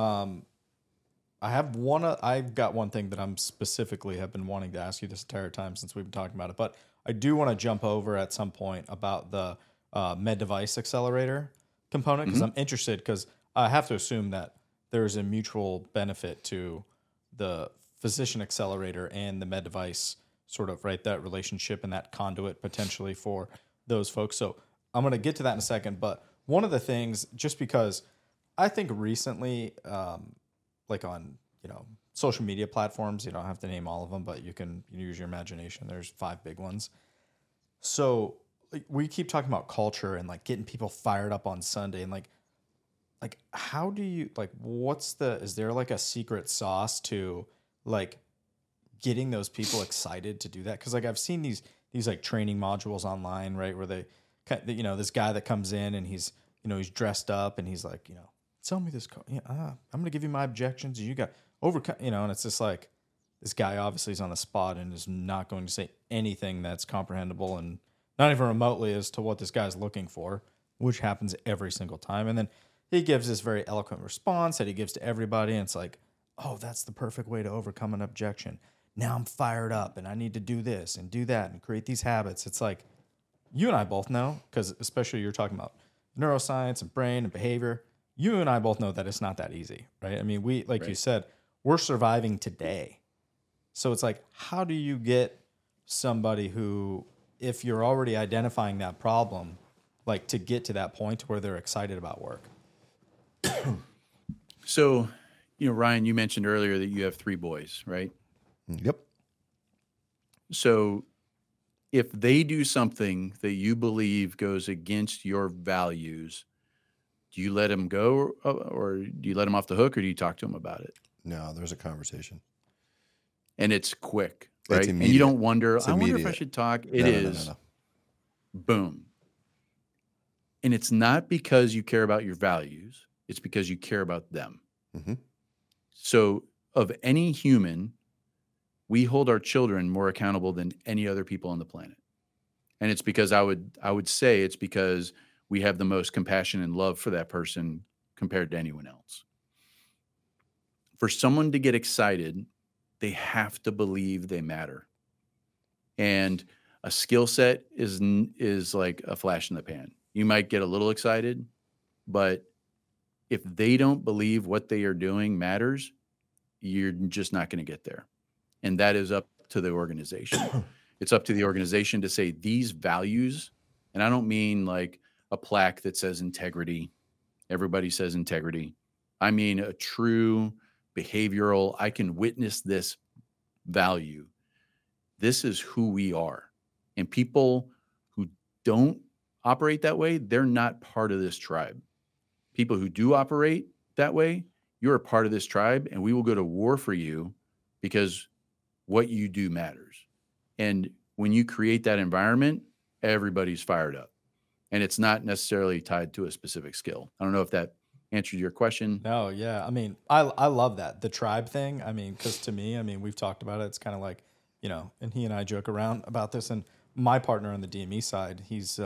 C: I've got one thing that I'm specifically have been wanting to ask you this entire time since we've been talking about it, but I do want to jump over at some point about the med device accelerator component, because I'm interested, because I have to assume that there's a mutual benefit to the physician accelerator and the med device sort of, right, that relationship and that conduit potentially for those folks. So I'm going to get to that in a second, but one of the things, just because I think recently, like on, you know, social media platforms, you don't have to name all of them, but you can use your imagination. There's 5 big ones. So like, we keep talking about culture and like getting people fired up on Sunday, and like how do you, like, is there like a secret sauce to like getting those people excited to do that? Because like I've seen these like training modules online, right, where they, you know, this guy that comes in and he's, you know, he's dressed up and he's like, you know, tell me this. I'm going to give you my objections. You got overcome, you know, and it's just like this guy obviously is on the spot and is not going to say anything that's comprehensible and not even remotely as to what this guy's looking for, which happens every single time. And then he gives this very eloquent response that he gives to everybody. And it's like, oh, that's the perfect way to overcome an objection. Now I'm fired up and I need to do this and do that and create these habits. It's like, you and I both know, because especially you're talking about neuroscience and brain and behavior, you and I both know that it's not that easy, right? I mean, you said, we're surviving today. So it's like, how do you get somebody who, if you're already identifying that problem, like to get to that point where they're excited about work?
D: So, you know, Ryan, you mentioned earlier that you have 3 boys, right?
B: Yep.
D: So if they do something that you believe goes against your values, do you let them go, or do you let them off the hook, or do you talk to them about it?
B: No, there's a conversation.
D: And it's quick, right?
B: It's
D: and you don't wonder, I wonder if I should talk. It
B: No.
D: is boom. And it's not because you care about your values. It's because you care about them.
B: Mm-hmm.
D: So of any human, we hold our children more accountable than any other people on the planet. And it's because I would say it's because we have the most compassion and love for that person compared to anyone else. For someone to get excited, they have to believe they matter. And a skill set is like a flash in the pan. You might get a little excited, but if they don't believe what they are doing matters, you're just not going to get there. And that is up to the organization. It's up to the organization to say these values, and I don't mean like a plaque that says integrity. Everybody says integrity. I mean a true behavioral, I can witness this value. This is who we are. And people who don't operate that way, they're not part of this tribe. People who do operate that way, you're a part of this tribe, and we will go to war for you because what you do matters. And when you create that environment, everybody's fired up. And it's not necessarily tied to a specific skill. I don't know if that answered your question.
C: No, yeah. I mean, I love that. The tribe thing. I mean, because to me, I mean, we've talked about it. It's kind of like, you know, and he and I joke around about this. And my partner on the DME side, he's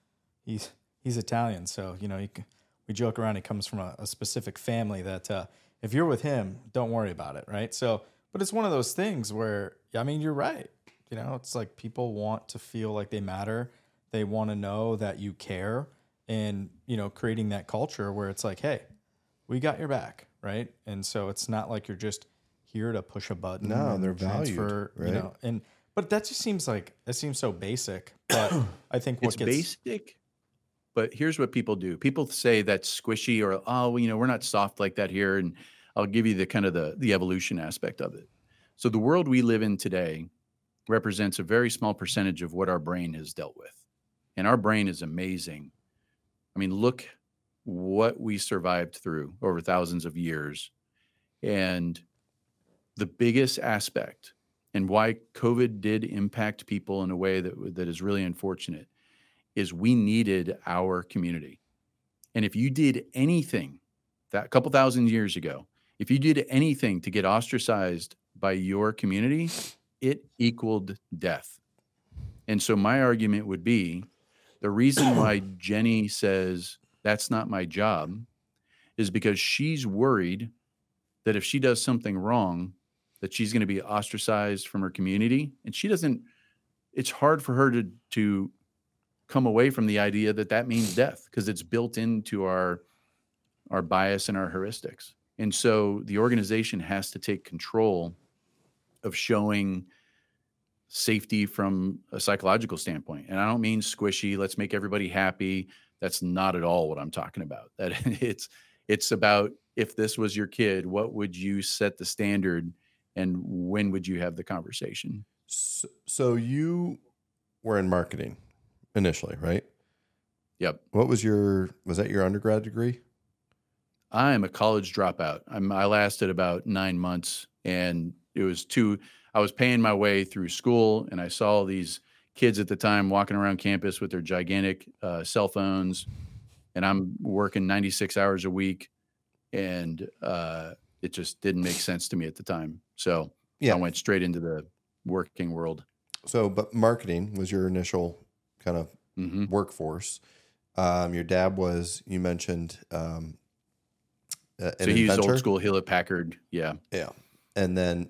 C: Italian. So, you know, we joke around. He comes from a specific family that if you're with him, don't worry about it. Right. So, but it's one of those things where, I mean, you're right. You know, it's like people want to feel like they matter. They want to know that you care, and, you know, creating that culture where it's like, hey, we got your back. Right. And so it's not like you're just here to push a button.
B: No,
C: and
B: they're valued, right?
C: You know, but that just seems like, it seems so basic, but I think
D: it's basic, but here's what people do. People say that's squishy, or, oh, you know, we're not soft like that here. And I'll give you the kind of the evolution aspect of it. So the world we live in today represents a very small percentage of what our brain has dealt with. And our brain is amazing. I mean, look what we survived through over thousands of years. And the biggest aspect, and why COVID did impact people in a way that is really unfortunate, is we needed our community. And if you did anything that a couple thousand years ago, if you did anything to get ostracized by your community, it equaled death. And so my argument would be, the reason why Jenny says that's not my job is because she's worried that if she does something wrong, that she's going to be ostracized from her community. And she doesn't, it's hard for her to come away from the idea that that means death, because it's built into our bias and our heuristics. And so the organization has to take control of showing safety from a psychological standpoint. And I don't mean squishy, let's make everybody happy. That's not at all what I'm talking about. That it's about, if this was your kid, what would you set the standard, and when would you have the conversation?
B: So you were in marketing initially, right?
D: Yep.
B: What was that your undergrad degree?
D: I am a college dropout. I lasted about 9 months, and I was paying my way through school, and I saw these kids at the time walking around campus with their gigantic cell phones, and I'm working 96 hours a week, and it just didn't make sense to me at the time. So I went straight into the working world.
B: So, but marketing was your initial kind of workforce. Your dad was, you mentioned, an
D: so he was
B: inventor?
D: old school Hewlett Packard. Yeah.
B: Yeah. And then,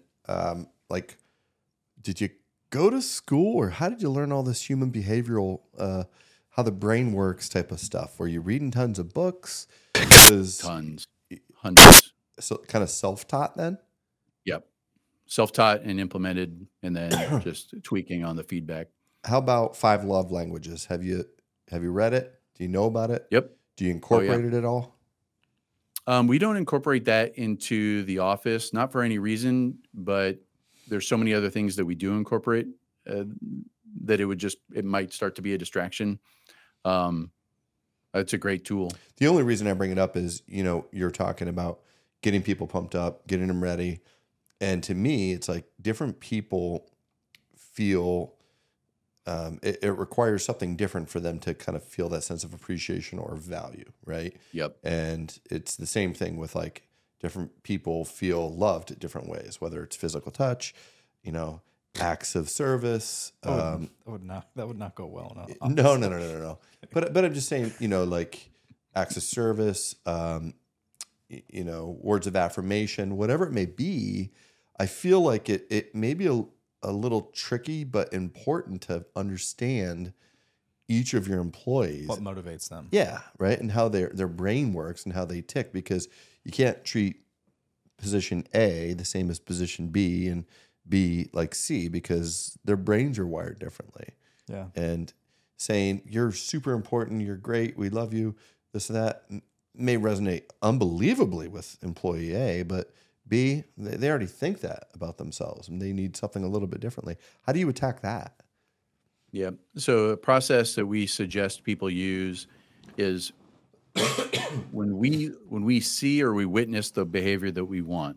B: did you go to school, or how did you learn all this human behavioral, how the brain works type of stuff? Were you reading tons of books?
D: Tons, hundreds.
B: So kind of self-taught then?
D: Yep. Self-taught and implemented, and then just tweaking on the feedback.
B: How about 5 Love Languages? Have you read it? Do you know about it?
D: Yep.
B: Do you incorporate it at all?
D: We don't incorporate that into the office, not for any reason, but there's so many other things that we do incorporate that it might start to be a distraction. It's a great tool.
B: The only reason I bring it up is, you know, you're talking about getting people pumped up, getting them ready. And to me, it's like different people feel it requires something different for them to kind of feel that sense of appreciation or value, right?
D: Yep.
B: And it's the same thing with, like, different people feel loved different ways, whether it's physical touch, you know, acts of service.
C: That would not go well enough.
B: No. But I'm just saying, like acts of service, words of affirmation, whatever it may be. I feel like it may be a little tricky, but important to understand each of your employees.
C: What motivates them?
B: Yeah, right. And how their brain works and how they tick, because you can't treat position A the same as position B and B like C, because their brains are wired differently.
C: Yeah.
B: And saying you're super important, you're great, we love you, this and that may resonate unbelievably with employee A, but B, they already think that about themselves and they need something a little bit differently. How do you attack that?
D: Yeah. So a process that we suggest people use is when we see or we witness the behavior that we want,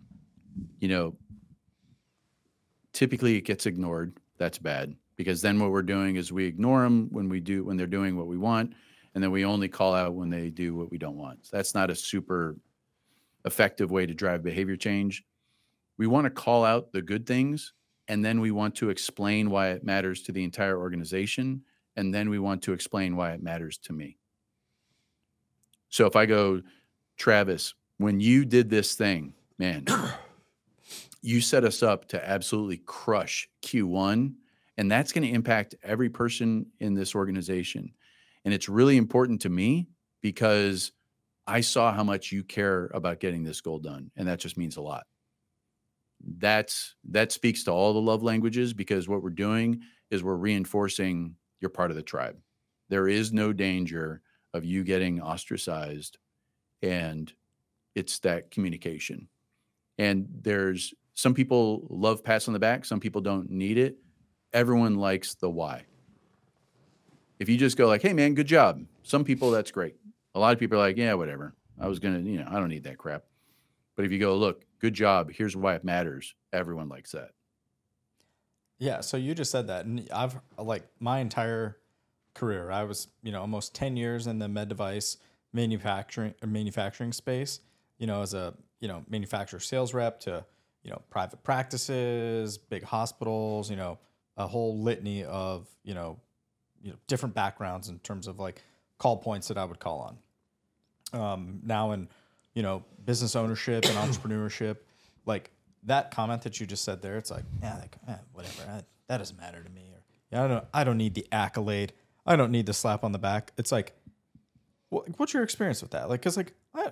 D: typically it gets ignored. That's bad, because then what we're doing is we ignore them when they're doing what we want, and then we only call out when they do what we don't want. So that's not a super effective way to drive behavior change. We want to call out the good things, and then we want to explain why it matters to the entire organization, and then we want to explain why it matters to me. So if I go, Travis, when you did this thing, man, you set us up to absolutely crush Q1, and that's going to impact every person in this organization. And it's really important to me because I saw how much you care about getting this goal done, and that just means a lot. That speaks to all the love languages, because what we're doing is we're reinforcing you're part of the tribe. There is no danger of you getting ostracized, and it's that communication. And there's some people love pats on the back. Some people don't need it. Everyone likes the why. If you just go like, hey man, good job. Some people, that's great. A lot of people are like, yeah, whatever. I was going to, I don't need that crap. But if you go, look, good job, here's why it matters, everyone likes that.
C: Yeah. So you just said that. And I've like my entire career, I was, almost 10 years in the med device manufacturing space, as a, manufacturer sales rep to, private practices, big hospitals, a whole litany of, different backgrounds in terms of like call points that I would call on. Now in, business ownership and entrepreneurship, like that comment that you just said there, it's like, whatever, that doesn't matter to me. Or I don't need the accolade. I don't need the slap on the back. It's like, what's your experience with that? Like, cause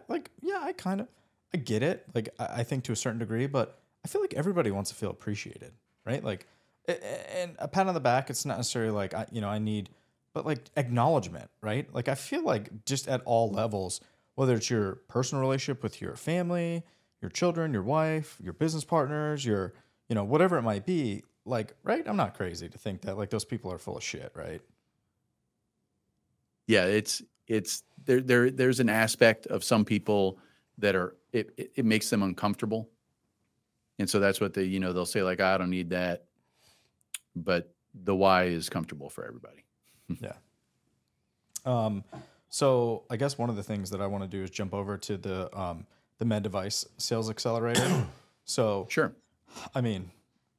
C: I get it. Like, I think to a certain degree, but I feel like everybody wants to feel appreciated, right? Like, and a pat on the back, it's not necessarily like, I need, but like acknowledgement, right? Like, I feel like just at all levels, whether it's your personal relationship with your family, your children, your wife, your business partners, your, whatever it might be, like, right? I'm not crazy to think that like those people are full of shit, right?
D: Yeah, it's there's an aspect of some people that are it makes them uncomfortable, and so that's what they'll say like, I don't need that, but the why is comfortable for everybody.
C: Yeah. So I guess one of the things that I want to do is jump over to the med device sales accelerator. So
D: sure,
C: I mean,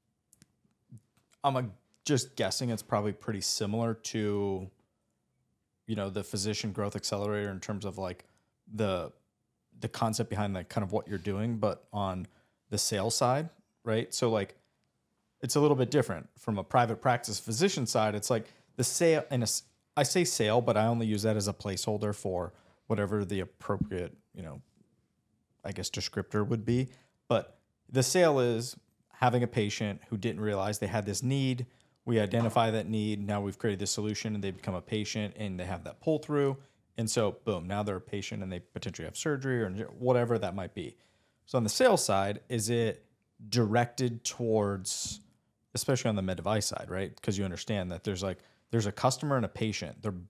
C: just guessing it's probably pretty similar to, the physician growth accelerator in terms of like the concept behind like kind of what you're doing, but on the sales side, right? So like, it's a little bit different from a private practice physician side. It's like the sale, and I say sale, but I only use that as a placeholder for whatever the appropriate, I guess descriptor would be. But the sale is having a patient who didn't realize they had this need. We identify that need. Now we've created this solution and they become a patient and they have that pull through. And so boom, now they're a patient and they potentially have surgery or whatever that might be. So on the sales side, is it directed towards, especially on the med device side, right? Because you understand that there's a customer and a patient. They're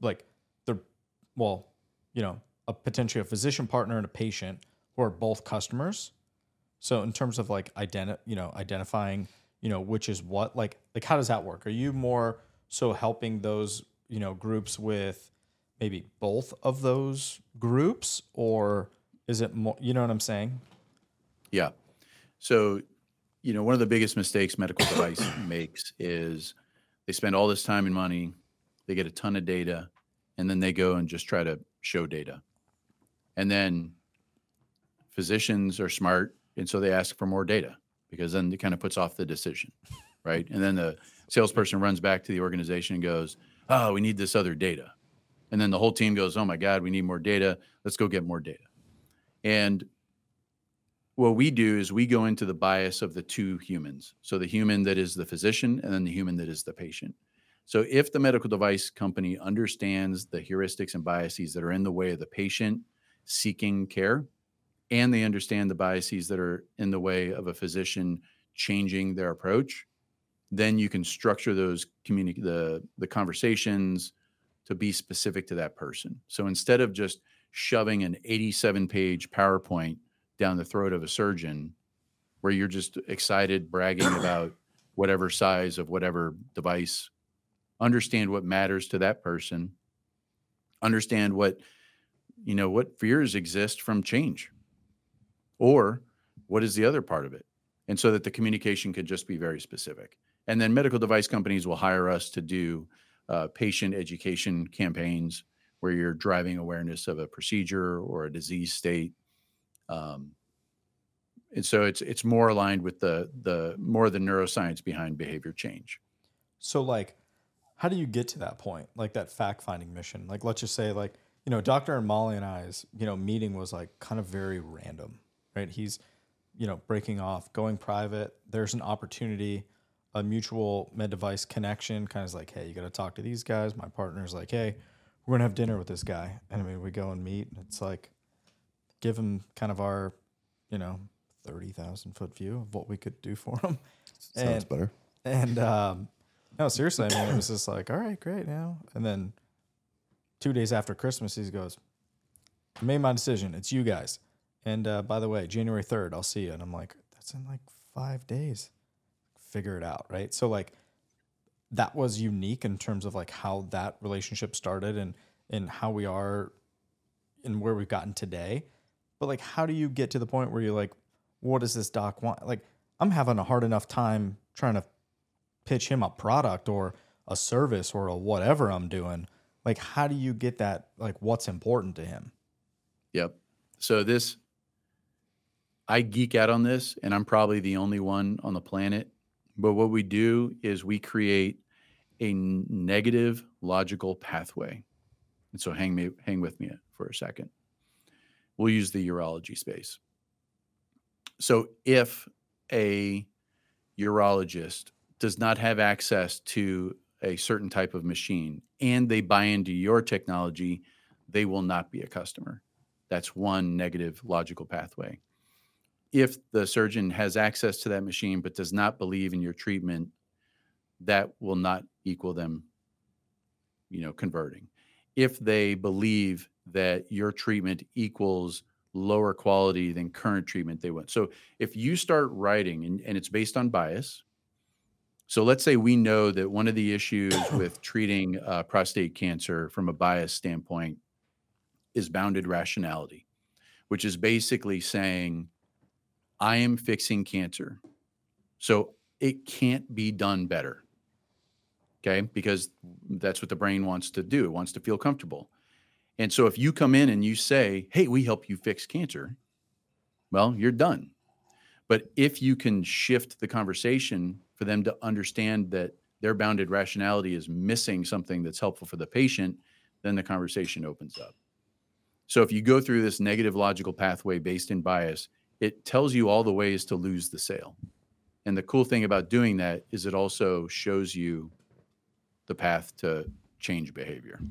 C: a potentially a physician partner and a patient who are both customers. So in terms of like identifying, which is what, like how does that work? Are you more so helping those, groups with maybe both of those groups, or is it more, you know what I'm saying?
D: Yeah. So one of the biggest mistakes medical device makes is they spend all this time and money, they get a ton of data, and then they go and just try to show data. And then physicians are smart, and so they ask for more data because then it kind of puts off the decision, right? And then the salesperson runs back to the organization and goes, oh, we need this other data. And then the whole team goes, oh my God, we need more data. Let's go get more data. And what we do is we go into the bias of the two humans. So the human that is the physician and then the human that is the patient. So if the medical device company understands the heuristics and biases that are in the way of the patient seeking care, and they understand the biases that are in the way of a physician changing their approach, then you can structure those the conversations to be specific to that person. So instead of just shoving an 87-page PowerPoint down the throat of a surgeon where you're just excited, bragging about whatever size of whatever device, understand what matters to that person, understand what fears exist from change, or what is the other part of it? And so that the communication could just be very specific. And then medical device companies will hire us to do patient education campaigns where you're driving awareness of a procedure or a disease state. And so it's more aligned with the more of the neuroscience behind behavior change.
C: So like, how do you get to that point? Like that fact finding mission? Like, let's just say like, Dr. Molly and I's, meeting was like kind of very random, right? He's, breaking off, going private. There's an opportunity, a mutual med device connection, kind of like, hey, you got to talk to these guys. My partner's like, hey, we're going to have dinner with this guy. And I mean, we go and meet, and it's like, give him kind of our, 30,000 foot view of what we could do for him.
B: Sounds better.
C: And, no, seriously, I mean, it was just like, all right, great now. And then 2 days after Christmas, he goes, I made my decision. It's you guys. And by the way, January 3rd, I'll see you. And I'm like, that's in like 5 days. Figure it out, right? So like that was unique in terms of like how that relationship started and how we are and where we've gotten today. But like, how do you get to the point where you're like, what does this doc want? Like, I'm having a hard enough time trying to pitch him a product or a service or a whatever I'm doing. Like, how do you get that? Like, what's important to him?
D: Yep. So I geek out on this, and I'm probably the only one on the planet. But what we do is we create a negative logical pathway. And so hang with me for a second. We'll use the urology space. So if a urologist does not have access to a certain type of machine and they buy into your technology, they will not be a customer. That's one negative logical pathway. If the surgeon has access to that machine but does not believe in your treatment, that will not equal them, converting. If they believe that your treatment equals lower quality than current treatment, they won't. So if you start writing, and it's based on bias. So let's say we know that one of the issues with treating prostate cancer from a bias standpoint is bounded rationality, which is basically saying, I am fixing cancer, so it can't be done better. Okay, because that's what the brain wants to do. It wants to feel comfortable. And so if you come in and you say, hey, we help you fix cancer, well, you're done. But if you can shift the conversation for them to understand that their bounded rationality is missing something that's helpful for the patient, then the conversation opens up. So if you go through this negative logical pathway based in bias, it tells you all the ways to lose the sale. And the cool thing about doing that is it also shows you the path to change behavior.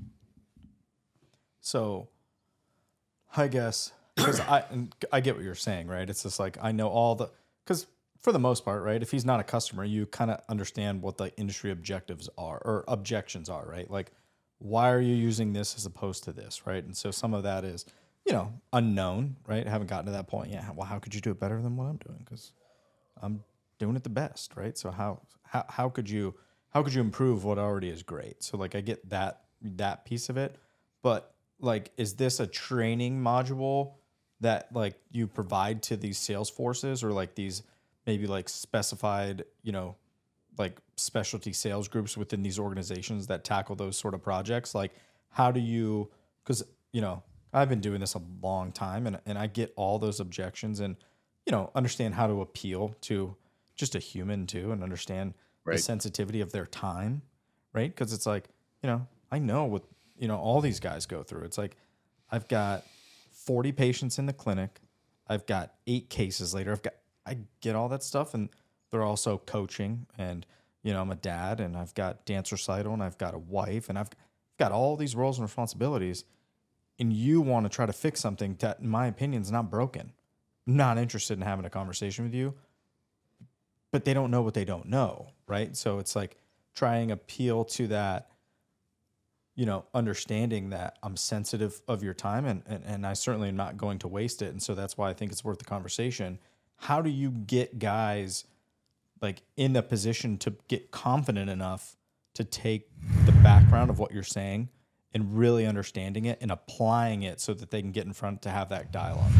C: So I guess, because I get what you're saying, right? It's just like, I know because for the most part, right, if he's not a customer, you kind of understand what the industry objectives are or objections are, right? Like, why are you using this as opposed to this, right? And so some of that is, unknown, right? I haven't gotten to that point yet. Well, how could you do it better than what I'm doing? Because I'm doing it the best, right? So how could you improve what already is great? So like, I get that piece of it, but like, is this a training module that like you provide to these sales forces or like these maybe like specified, like specialty sales groups within these organizations that tackle those sort of projects? Like, how do you, because, I've been doing this a long time and I get all those objections and, understand how to appeal to just a human too and understand the sensitivity of their time, right? Because it's like, I know what, all these guys go through. It's like, I've got 40 patients in the clinic. I've got 8 cases later. I get all that stuff, and they're also coaching, and I'm a dad, and I've got dance recital, and I've got a wife, and I've got all these roles and responsibilities. And you want to try to fix something that, in my opinion, is not broken. I'm not interested in having a conversation with you, but they don't know what they don't know, right? So it's like trying to appeal to that, understanding that I'm sensitive of your time and I certainly am not going to waste it. And so that's why I think it's worth the conversation. How do you get guys like in the position to get confident enough to take the background of what you're saying and really understanding it and applying it so that they can get in front to have that dialogue?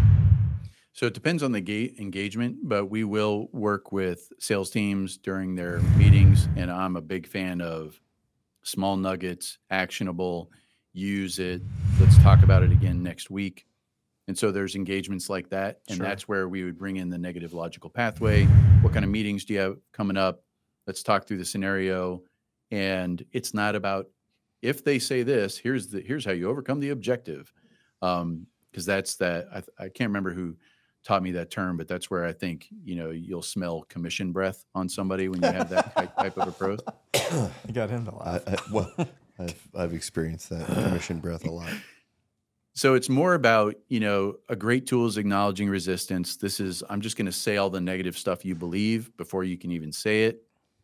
D: So it depends on the engagement, but we will work with sales teams during their meetings. And I'm a big fan of small nuggets, actionable, use it. Let's talk about it again next week. And so there's engagements like that. And that's where we would bring in the negative logical pathway. What kind of meetings do you have coming up? Let's talk through the scenario. And it's not about if they say this, here's how you overcome the objective. Because that's that. I can't remember who taught me that term, but that's where I think, you'll smell commission breath on somebody when you have that type of approach.
C: You got him to laugh.
B: I've experienced that commission breath a lot.
D: So it's more about, a great tool is acknowledging resistance. I'm just going to say all the negative stuff you believe before you can even say it.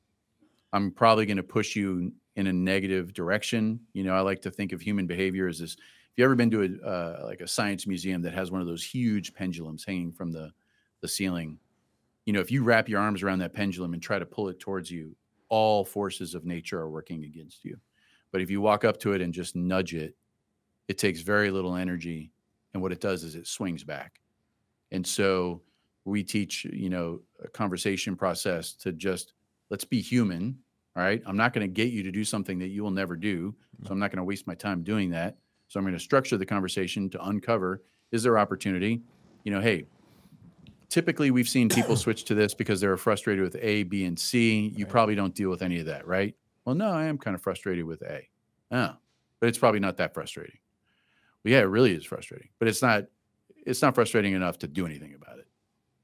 D: I'm probably going to push you in a negative direction. I like to think of human behavior as this. If you ever been to a science museum that has one of those huge pendulums hanging from the ceiling, if you wrap your arms around that pendulum and try to pull it towards you, all forces of nature are working against you. But if you walk up to it and just nudge it, it takes very little energy. And what it does is it swings back. And so we teach, a conversation process to just, let's be human. All right. I'm not going to get you to do something that you will never do. So I'm not going to waste my time doing that. So I'm going to structure the conversation to uncover, is there opportunity? Hey, typically we've seen people switch to this because they're frustrated with A, B, and C. You probably don't deal with any of that, right? Well, no, I am kind of frustrated with A. Oh, but it's probably not that frustrating. Well, yeah, it really is frustrating, but it's not frustrating enough to do anything about it.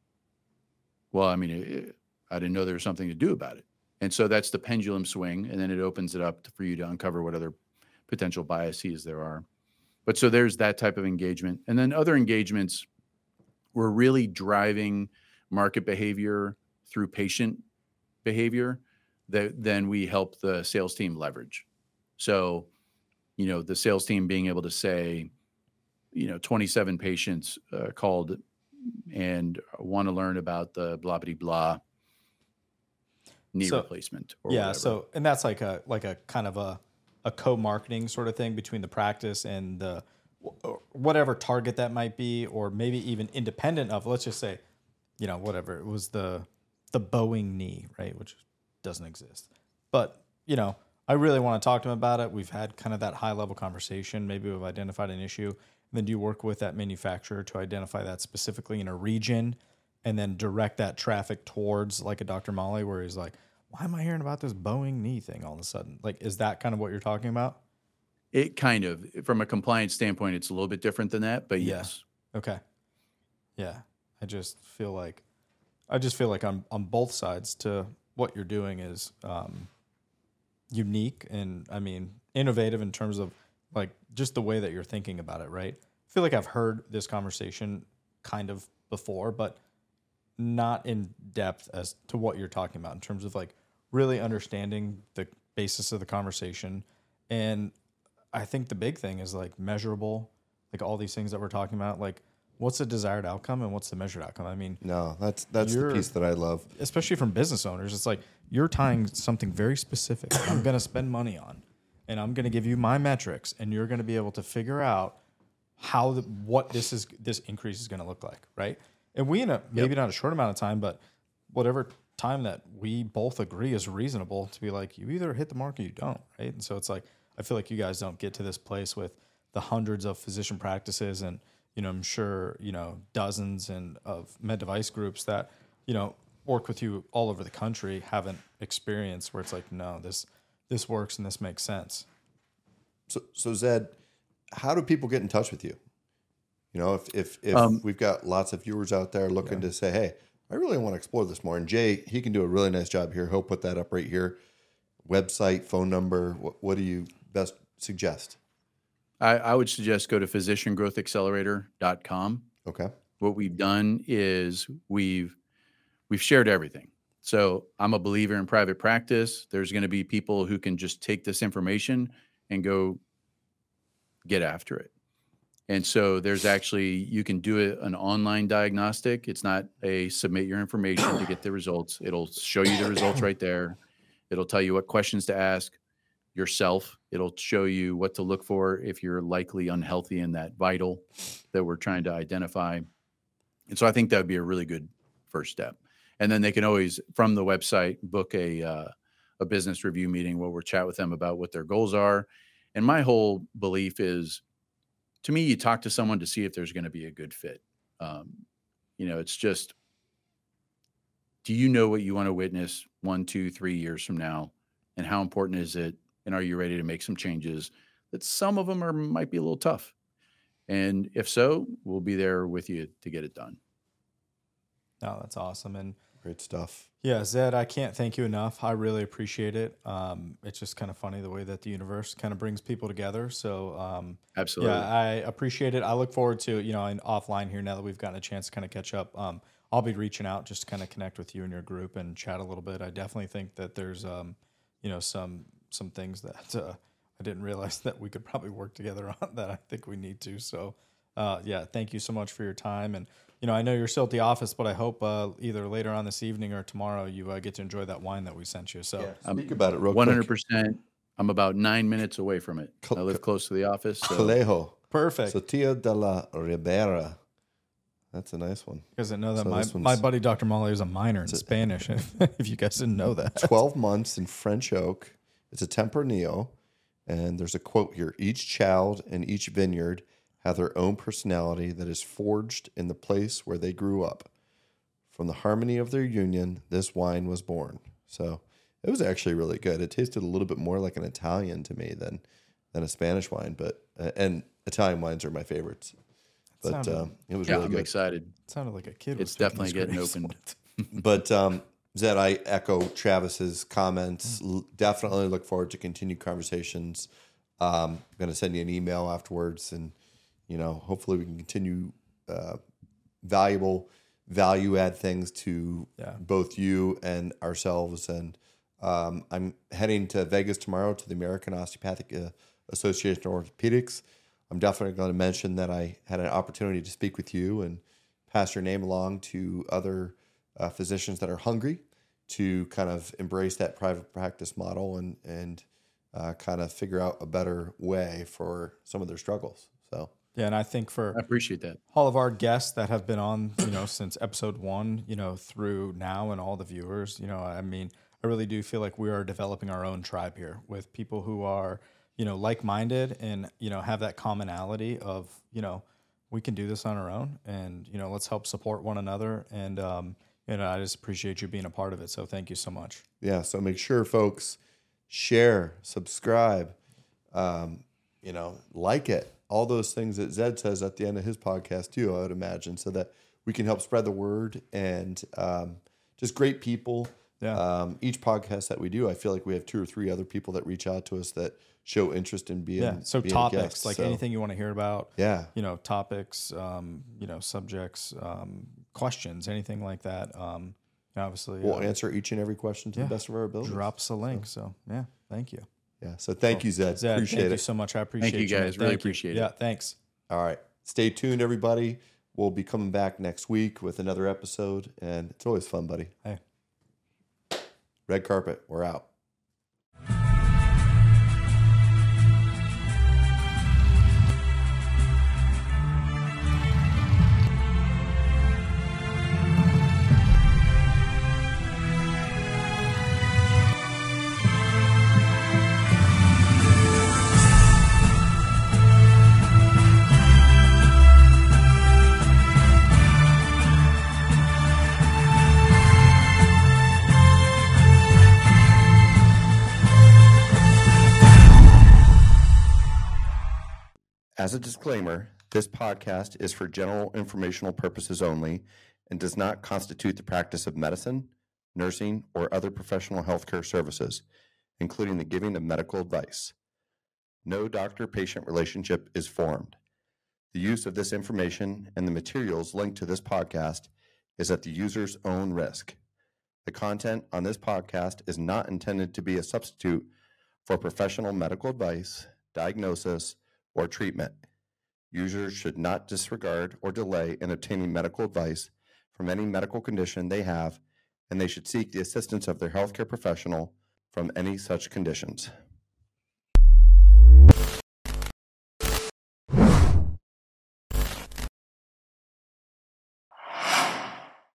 D: Well, I mean, I didn't know there was something to do about it. And so that's the pendulum swing. And then it opens it up for you to uncover what other potential biases there are. But so there's that type of engagement. And then other engagements, we're really driving market behavior through patient behavior that then we help the sales team leverage. So, the sales team being able to say, 27 patients called and want to learn about the blah, blah, blah knee replacement. Or whatever.
C: So, and that's like a kind of a co-marketing sort of thing between the practice and the whatever target that might be, or maybe even independent of, let's just say, whatever it was, the Boeing knee, right? Which doesn't exist. But, I really want to talk to them about it. We've had kind of that high level conversation. Maybe we've identified an issue. And then do you work with that manufacturer to identify that specifically in a region and then direct that traffic towards like a Dr. Molly where he's like, why am I hearing about this Boeing knee thing all of a sudden? Like, is that kind of what you're talking about?
D: It kind of, from a compliance standpoint, it's a little bit different than that, but yes.
C: Okay. Yeah. I just feel like I'm on both sides to what you're doing is unique and innovative in terms of like just the way that you're thinking about it, right? I feel like I've heard this conversation kind of before, but not in depth as to what you're talking about in terms of like really understanding the basis of the conversation. And I think the big thing is like measurable, like all these things that we're talking about, like what's the desired outcome and what's the measured outcome?
B: No, that's the piece that I love.
C: Especially from business owners. It's like you're tying something very specific that I'm going to spend money on, and I'm going to give you my metrics, and you're going to be able to figure out what this increase is going to look like, right? And we, in maybe not a short amount of time, but whatever time that we both agree is reasonable to be like, you either hit the mark or you don't, right? And so it's like, I feel like you guys don't get to this place with the hundreds of physician practices and, I'm sure, dozens of med device groups that, work with you all over the country haven't experienced where it's like, no, this works and this makes sense.
B: So Zed, how do people get in touch with you? If we've got lots of viewers out there looking to say, hey, I really want to explore this more. And Jay, he can do a really nice job here. He'll put that up right here. Website, phone number. What do you best suggest?
D: I would suggest go to physiciangrowthaccelerator.com.
B: Okay.
D: What we've done is we've shared everything. So I'm a believer in private practice. There's going to be people who can just take this information and go get after it. And so there's actually, you can do an online diagnostic. It's not a submit your information to get the results. It'll show you the results right there. It'll tell you what questions to ask yourself. It'll show you what to look for if you're likely unhealthy in that vital that we're trying to identify. And so I think that would be a really good first step. And then they can always, from the website, book a business review meeting where we'll chat with them about what their goals are. And my whole belief is, to me, you talk to someone to see if there's going to be a good fit. It's just, do you know what you want to witness 1, 2, 3 years from now? And how important is it? And are you ready to make some changes that some of them might be a little tough? And if so, we'll be there with you to get it done.
C: No, that's awesome. And
B: great stuff.
C: Yeah, Zed, I can't thank you enough. I really appreciate it. It's just kind of funny the way that the universe kind of brings people together. So
D: absolutely.
C: Yeah, I appreciate it. I look forward to, in offline here now that we've gotten a chance to kind of catch up. I'll be reaching out just to kind of connect with you and your group and chat a little bit. I definitely think that there's, some things that I didn't realize that we could probably work together on that I think we need to. So, thank you so much for your time. And, I know you're still at the office, but I hope either later on this evening or tomorrow you get to enjoy that wine that we sent you. So
B: speak about it real
D: 100%.
B: quick.
D: I'm about 9 minutes away from it. I live close to the office. So.
B: Colegio.
C: Perfect.
B: Sotillo de la Ribera. That's a nice one.
C: You guys didn't know that my buddy Dr. Molly is a minor in Spanish, if you guys didn't know that.
B: 12 months in French oak. It's a Tempranillo. And there's a quote here. Each child and each vineyard have their own personality that is forged in the place where they grew up. From the harmony of their union, this wine was born. So it was actually really good. It tasted a little bit more like an Italian to me than a Spanish wine, but and Italian wines are my favorites. But it was really good.
D: I'm excited.
C: It sounded like a kid.
D: It's definitely getting opened.
B: But Zed, I echo Travis's comments. Definitely look forward to continued conversations. I'm going to send you an email afterwards, and hopefully we can continue value add things to both you and ourselves. And I'm heading to Vegas tomorrow to the American Osteopathic Association of Orthopedics. I'm definitely going to mention that I had an opportunity to speak with you and pass your name along to other physicians that are hungry to kind of embrace that private practice model and kind of figure out a better way for some of their struggles. So
C: yeah, and I think
D: I appreciate that.
C: All of our guests that have been on, since episode 1, through now, and all the viewers, I really do feel like we are developing our own tribe here with people who are like-minded and, have that commonality of, we can do this on our own and, let's help support one another. And, I just appreciate you being a part of it. So thank you so much.
B: Yeah. So make sure folks share, subscribe, like it, all those things that Zed says at the end of his podcast too, I would imagine, so that we can help spread the word and, just great people. Yeah. Each podcast that we do, I feel like we have 2 or 3 other people that reach out to us that show interest in being.
C: So
B: being
C: topics, anything you want to hear about.
B: Yeah.
C: Topics, subjects, questions, anything like that. Obviously,
B: we'll answer each and every question to the best of our ability.
C: Drop us a link. So thank you.
B: Yeah. So thank you, Zed. Appreciate it.
C: Thank you so much. I appreciate
D: you guys. Really appreciate it.
C: Yeah. Thanks.
B: All right. Stay tuned, everybody. We'll be coming back next week with another episode, and it's always fun, buddy.
C: Hey.
B: Red carpet. We're out. As a disclaimer, this podcast is for general informational purposes only and does not constitute the practice of medicine, nursing, or other professional healthcare services, including the giving of medical advice. No doctor-patient relationship is formed. The use of this information and the materials linked to this podcast is at the user's own risk. The content on this podcast is not intended to be a substitute for professional medical advice, diagnosis, or treatment. Users should not disregard or delay in obtaining medical advice from any medical condition they have, and they should seek the assistance of their healthcare professional from any such conditions.